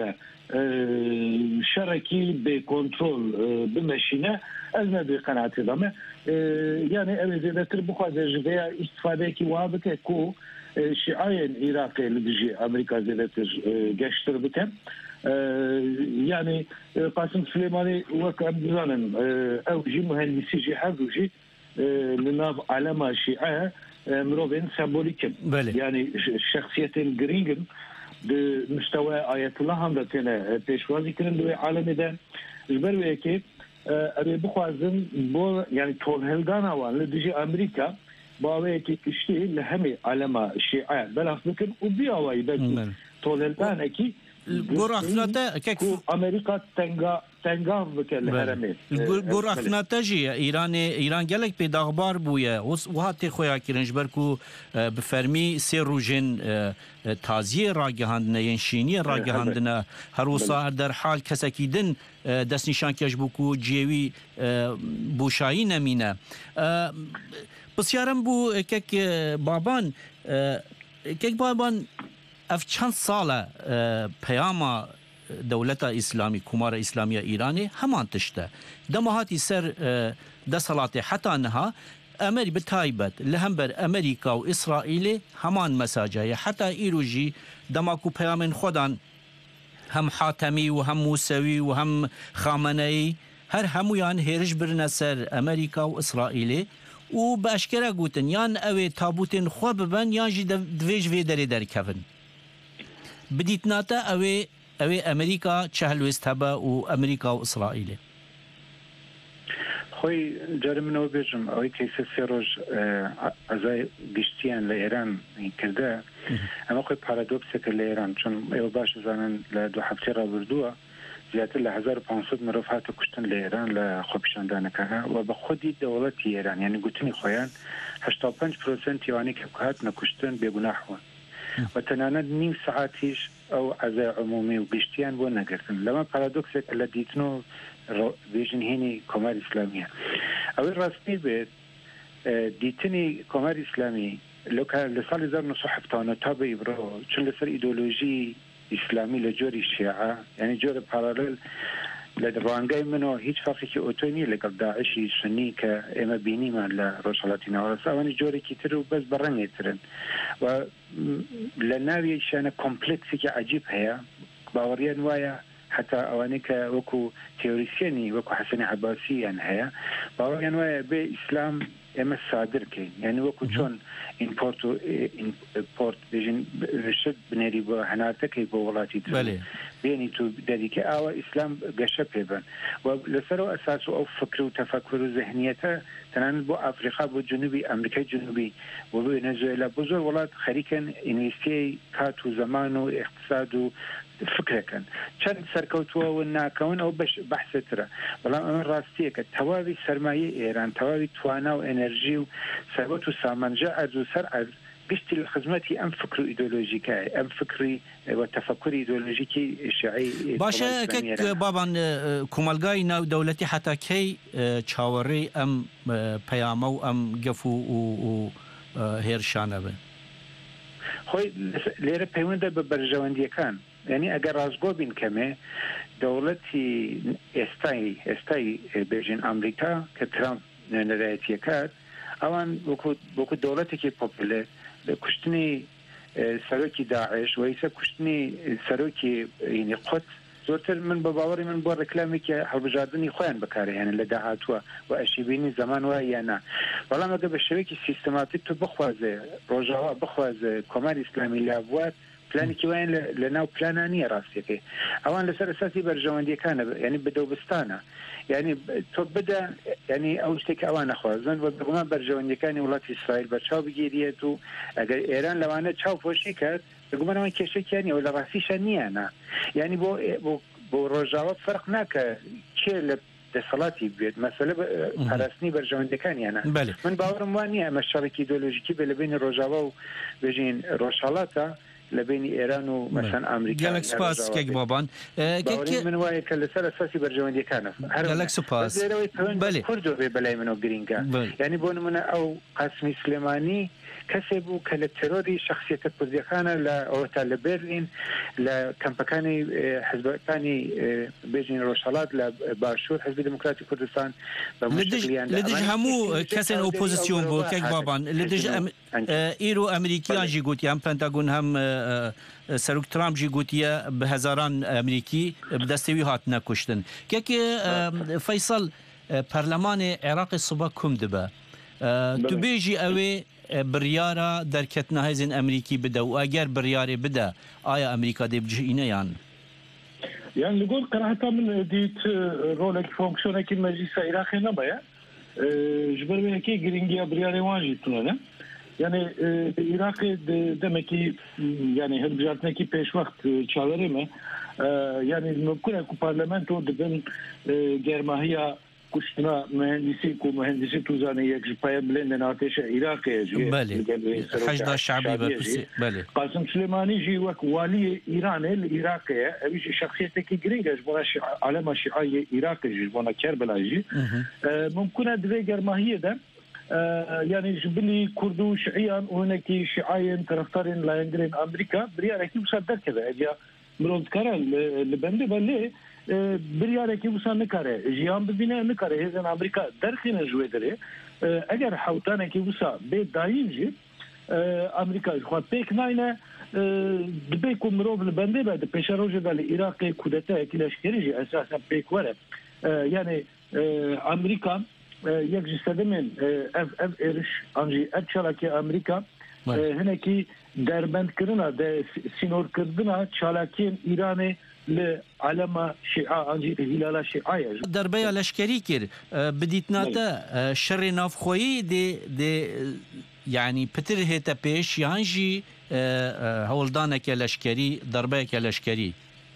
شركي بكنترول بمشينة أزنا بقناعتي ضمه يعني زيادة سر بخوازة جديا استفادة كي وابكة كو شعاين إيراقي لدجي أمريكا زيادة سر جاشتر بكم يعني قاسم سليماني وكأب زانن أو جي مهندسي جي حاجو جي لناف علامة شيعة مروفين سامبوليكم يعني شخصية الجرينجن مستوى آية الله هم دتنا پیشوازی کردن دوی عالم ده جبر ویکی ابي بخوازم بو يعني طول هلدان اوان لدجي امريكا باوي كي كشتي لهمي علماء الشيعة بلا فكر وبياوي بس طول هلدان اكي گۆڕاخناتە ئەمریکا تەنگاف بکە لە هەرەمێ گۆڕاخناتە ژیە ئیران gelek pêdaxbar bûye wiha tê xweya kirin ji ber ku bi fermî sê rojên taziyê ragihandine yên şîniyê ragihandine her wisa her derhal kesekî din destnîşankeş bû ku cêwî boşayî nemîne pirsyarim bû kek baban ev çend sala peyama dewleta İslamî Kumara İslamiya Îranê heman tişte dema hatî ser desalatê heta niha Emer bi taybet li hember Amerîka û İsraîlê heman mesaca ye heta îro jî dema ku peyamên xwedan hem Hatemî û hem Musewî û hem Xameneî her hemûyan hêrij birine ser Amerîka û İsraîlê û bi eşkere gotin yan ew ê tabûtên xwe bibin yan jî divê ji vê derê derkevin بدیتناته اوی امریکا چهلویست هبه و امریکا و اسرائیل خوی جرمنو بیجم اوی کیسه سیروج ازای گشتیان لایران کرده اما خوی پارادوکسه که لایران چون ایو باش زنن لدو هفته را بردوه زیاتر ل 1500 مرۆڤ هاتە کوشتن لە ئێران لە خۆپیشاندانەکانە و بە خودی دەوڵەتی ئێران یعنی گوتنی خۆیان 85% یوانی کە هاتنە کوشتن بێگوناحوە و تەنانەت نیم سعاتیش ئەو عەزای عمومی و گشتیان بۆ نەگرتن لەمە پارادۆکسێک لە دیتن و بێژنهێنی کۆماری ئیسلامیە ئەوەی ڕاستی بێت دیتنی کۆماری ئیسلامی لە ساڵی 1970 تا بە ئیبرۆ چون لەسەر ئیدۆلۆژی ئیسلامی لە جۆری شیعە یعنی جۆرە پارالل لە ڕوانگەی منەوە هیچ فەرقێکی ئۆتۆ نیە لەگەڵ داعشی سنی کە ئێمە بینیمان لە ڕۆژهەڵاتی ناوەڕاست ئەوانی جۆرێکی تر و بەس بەڕەنگێترن و لە ناویشانە کۆمپلکسێکی عەجیب هەیە باوەڕیان وایە حتا ئەوانەی کە وەکو تێۆریسیەنی وەکو حەسەنی عەباسییان هەیە باوەڕیان وایە بێ ئیسلام ئێمە سادرکەین یعنی وەکو چۆن ئیمپۆرت و ئیمپۆرت بێژین شت بنێری بۆ هەنارتەکەی بۆ وڵاتی تر بێنی تو دەریکە ئاوە ئیسلام گەشە پێبن و لەسەرەوە ئەساس و ئەو فکر و تەفەکر و ذهنیەتە تەنانەت بۆ ئافریقا بۆ جنوبی ئەمریکای جنوبی بۆ ڤێنزوێلا بۆ زۆر وڵات خەریکن ئینویستیەی کات و زەمان و اقتصاد و فکرەکەن چەند سەرکەوتووە و ناکەون ئەو بەحسێترە بەڵام ئەمە ڕاستیە کە تەواوی سەرمایەی ئێران تەواوی توانا و ئەنەرژی و سەربەت و سامانجە ئەرز و سەر ئەرز گشتی لە خزمەتی ئەم فکر و ئیدۆلۆژیکای ئەم فکری و تەفەکوری ئیدۆلۆژیکی شیعی باشە بابان کۆمەلگای ناو دەوڵەتی حتا کەی چاوەڕێی ئەم پەیامە و ئەم گەف و هێرشانە بن خۆی لێرە پەیوەندە بە بەرژەوەندیەکان یعنی ئەگەر ڕازگۆ بین کەمێ دەوڵەتی ئێستای بێژین ئەمریکا کە ترامپ نوێنەرایەتیەکات ئەوان وەکو دەوڵەتێکی پۆپولەر کوشتنی سەرۆکی داعش و ئیسا کوشتنی سەرۆکی قوت زۆرتر من بە باوەڕی من بۆ ڕێکلامێکی هەڵبژاردننی خۆیان بەکارهێنن لە داهاتووە و ئەشیبینی زەمان وایە یاننا بەڵام ئەگە بە شێوەیەکی سیستەماتیک تو بخوازێ ڕۆژاوا بخوازێ کۆماری ئیسلامی لابوات پلانێکی وایەن لە ناو پلانە نییە ڕاستیەکەی ئەوان لەسەر ئەساسی بەرژەوەندیەکانە ینی بەدەوبستانە یعنی تۆ بدە ینی ئەو شتێکی ئەوان نەخوازن و بگومان بەرژەوەندیەکانی وڵاتی ئیسرائیل بەرچاو بگیرێت و ئەگەر ئێران لەوانە چاوپۆشی کرد بگومانەوە کێشێکیان نیە و لە ڕاستیشە نییەنە ینی بۆ ڕۆژاوە فەرق ناکە کێ لە دەسەڵاتی بێت مەسەلە پاراستنی بەرژەوەندەکانیانە من باوەڕم وان نییە ئەمە شەڕێکی ئیدۆلۆژیکی بێ لە بینی ڕۆژاوە و بێژین ڕۆژهەڵاتە لە بینی ئێران و مەسەن ئەمریکا گەلک سپاس کێک بابان من وایە کە لەسەر ئەساسی بەرژەوەندیەکانە گەلک سپاس کوردۆ بێ بەلای منەوە گرینگە یعنی بۆ نمونە ئەو قاسمی سلێمانی کەسێ بوو کە لە تێرۆری شخصیەتە کوردیەکانە لە ئەوەتا لە بێرلین لە کەمپەکانی حزبەکانی بێژین ڕۆژهەڵات لە باشوور حزبی دموکراتی کوردستان لە دژ هەموو کەسێن ئۆپۆزیسیۆن بۆ کێک بابان لە دژ ئیرۆ ئەمریکیانژی گوتیان پەنتاگۆن هەم سەرۆک ترامپژی گوتیە بە هەزاران ئەمریکی بەدەستێوی هاتنە کوشتن کێکی فەیسەڵ پەرلەمانی عێراقی سوبە کوم دبە تو بێژی ئەوێ بڕیارە دەرکەتنە هێزن ئەمریکی بدە و ئەگەر بڕیارێ بدە ئایا ئەمریکا دێبجینەیان يعني نقول قراءة من ديت رولك فونكشنك المجلس العراقي نبايا جبر بين كي جرينجيا برياري واجي تونه يعني العراق دمكي يعني هالبجاتنا كي بيش وقت شالرمه يعني ممكن اكو برلمانتو دبن جرماهيا كشنا مهندسي توزاني يك باي بلند ناتش عراقي بله حشد الشعبي بله قاسم سليماني جي وك والي ايران العراقي ابي شخصيته كي جرينجاش بنا علامه شيعيه عراقي بنا كربلاء جي ممكن ادري جرماهيا ده يعني جبلي كردو شيعيان وهناك شيعيين طرفدارين لاينجرين امريكا برياركي مصدر كذا اجا مرود كارل لبنده بله برياركي وسان نکاره جیان ببینه نکاره هزن امریکا درخینه جوی داره اگر حوتانه کی وسا به دایم جی امریکا خود پیک ناینه دبی کو مرو لبنده بعد پیشروج دال عراق کودتا کی لشکری جی اساسا پیک وره يعني امريكا یک جسدمن اف ارش انجي اتشالك امريكا هناكي دربند كرنا ده سينور كردنا چالاكين ايران لعلامة شيعة انجي هلال شيعية دربيا لشكري كير بديتناتا شر نافخوي دي يعني بتر هيتا بيش يانجي هولدانك لشكري دربيك لشكري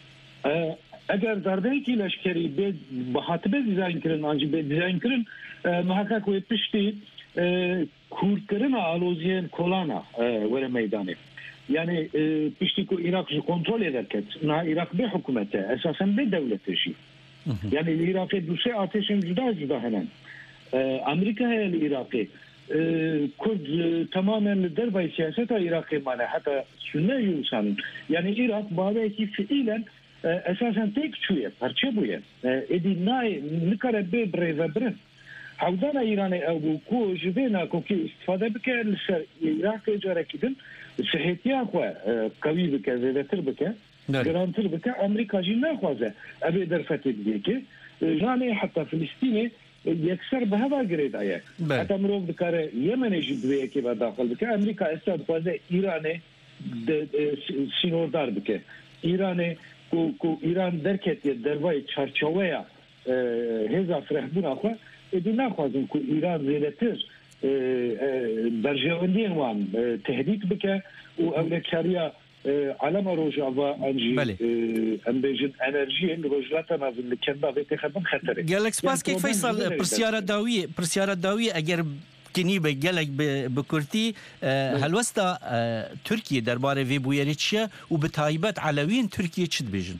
اگر درده‌ای لشکری به بحاتبه دیزاین کردن آنجی به دیزاین کردن محقق و پشتی کور کردن آلوزیان کولانا وره میدانه یعنی پشتی کو عراق جو کنترل ederken نه عراق به حکومته اساسا به دولتشی yani العراق دوسه آتشن جدا hemen امریکا هي العراقي كرد تماما دربای سیاست عراقي مانه حتى سنه يوسان يعني العراق باقي فعلا اساسا tek çuye parça buye edi nay nikare be breve brin havdana İran'ı evu ku jibena ku ki istifade bike ser Irak'ı jarekidin sehetiya xwe qawi bike zedetir bike garantir bike Amerika jî naxwaze ev derfetê dike yani hatta Filistin'e yekser be heva girêdaye hatta mirov dikare Yemenê jî divêyekê ve daxil bike Amerika esta dixwaze İran'ı sînordar bike İran'ı کو ایران درکتی دروای چارچوبه هزا فرهبون آخه ادی نخوازم که ایران زیرتر برجواندین وان تهدید بکه و اولکاریا علم روجاوا انجی امبیجن انرژی روجلاتا نازل کنده به تخدم خطره. گالکس پاس که فیصل پرسیار داوی اگر کنی به گلک به کردی هلوستا ترکیه درباره وی بویری چیه و به تایبت علویین ترکیه چید بیجن؟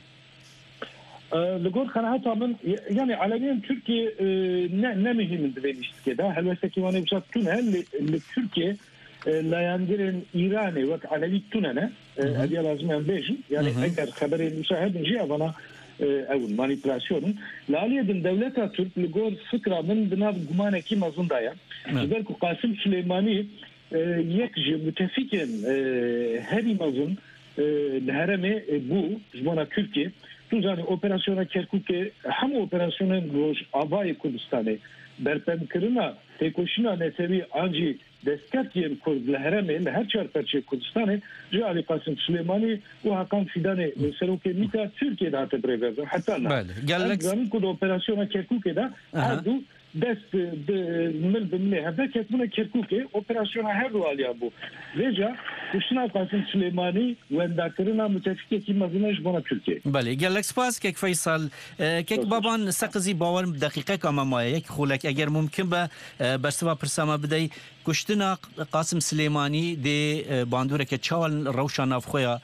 لگور خناعت من يعني علويين تركيا نمهم من دبيش كده هلوستا كيواني بشات تونه لتركيا لا يندرن إيراني وقت علوي تونه هذه لازم ينبيجن يعني اگر خبر المشاهد نجي أنا او مانيبيلاسيون لاليه دن دولتا ترك لگور فكره من بناء گمانه کی مزندايا جبل کو قاسم سليماني يك متفقين هري مزن الهرمي بو زمانه تركيا توزاني اوبراسيون كركوك هم اوبراسيون روج ابای کردستانه برپن کرنا تکوشنا نسوی انجی دستکتین کرد لهرمه لهر چهار پرچه کردستانه جعلی قاسم سلیمانی و حقان فیدانه سروک میتا ترکیه ده هاته برگرده حتی نه زمین کد اوپراسیون کرکوک ده هردو دست مل بمله هده کتمونه کرکوکه اوپراسیون هر رو آلیا بو ویجا کشتنا قاسم سلیمانی ونداکرنا متفقه کی مزنش بنا ترکیه بله گلک سپاس که فیصل که بابان سقزی باور دقیقه کام ما یک خولک اگر ممکن به برسوا پرسما بدی کشتنا قاسم سلیمانی دی باندوره که چال روشان افخویا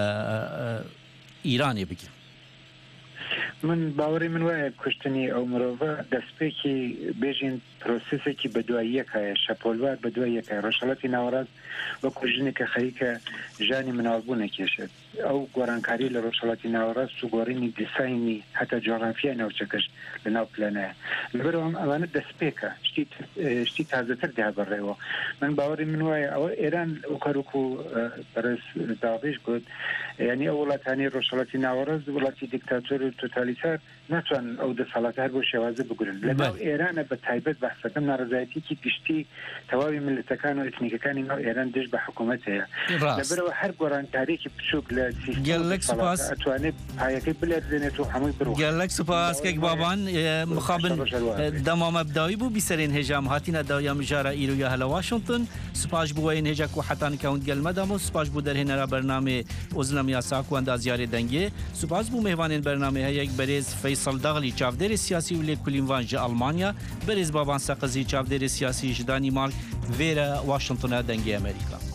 ایرانی بگی من باوری من وایه کشتنی او مروفه دستپیکی بیجین پروسیسی که بدواییه که شپولوار بدواییه که روشالتی نوراز و کشتنی که خیلی که جانی منالبونه کشد ئەو گۆرانکاری لە ڕۆژهەڵاتی ناوەڕاست و گۆڕینی دیساینی هەتا جۆغرافیای ناوچەکەش لە ناو پلانەیە لەبەرەوە ئەوانە دەستپێکە شتی تازەتر دابڕێەوە من باوەڕی من وایە ئەوە ئێران وەکو بەرز داڕێژ گوت یعنی ئەو وڵاتانی ڕۆژهەڵاتی ناوەڕاست وڵاتی دیکتاتۆر و تۆتالیتار ناتوان ئەو دەسەڵات هەر بۆ شێوازە بگرن لەناو ئێرانە بە تایبەت بەحسەکەم ناڕزایەتێکی گشتی تەواوی ملتەکان و ئەتنیکەکانی ناو ئێران دژ بە حکوومەت هەیە لەبەرەوە هەر گۆڕانکارێکی بچووک لە ئەتوانێت پایەکەی بلێرزێنێت و هەمووی بڕ گەلک سوپاس کەک بابان مخابن دەمامەبداوی بوو بیسەرێن هێژام هاتینە داویا مژارە ئیرویا هەلە واشنگتن سوپاش بووین هێژە و حتان کەوت گەلمەدام و سوپاش بوو دەرهێنەرە بەرنامێ ئۆزلەم یاساک و ئەندازیارێ دەنگێ سوپاس بوو میوانێن بەرنامێ هەیەک بەرێز فەیسەڵ داغلی چاودێری سیاسی و لێ کولیموان ژە ئەڵمانیا بەرێز بابان سەقزی چاودێری سیاسی ژدانی مارک وێرە واشنگتنە دەنگی ئەمریکا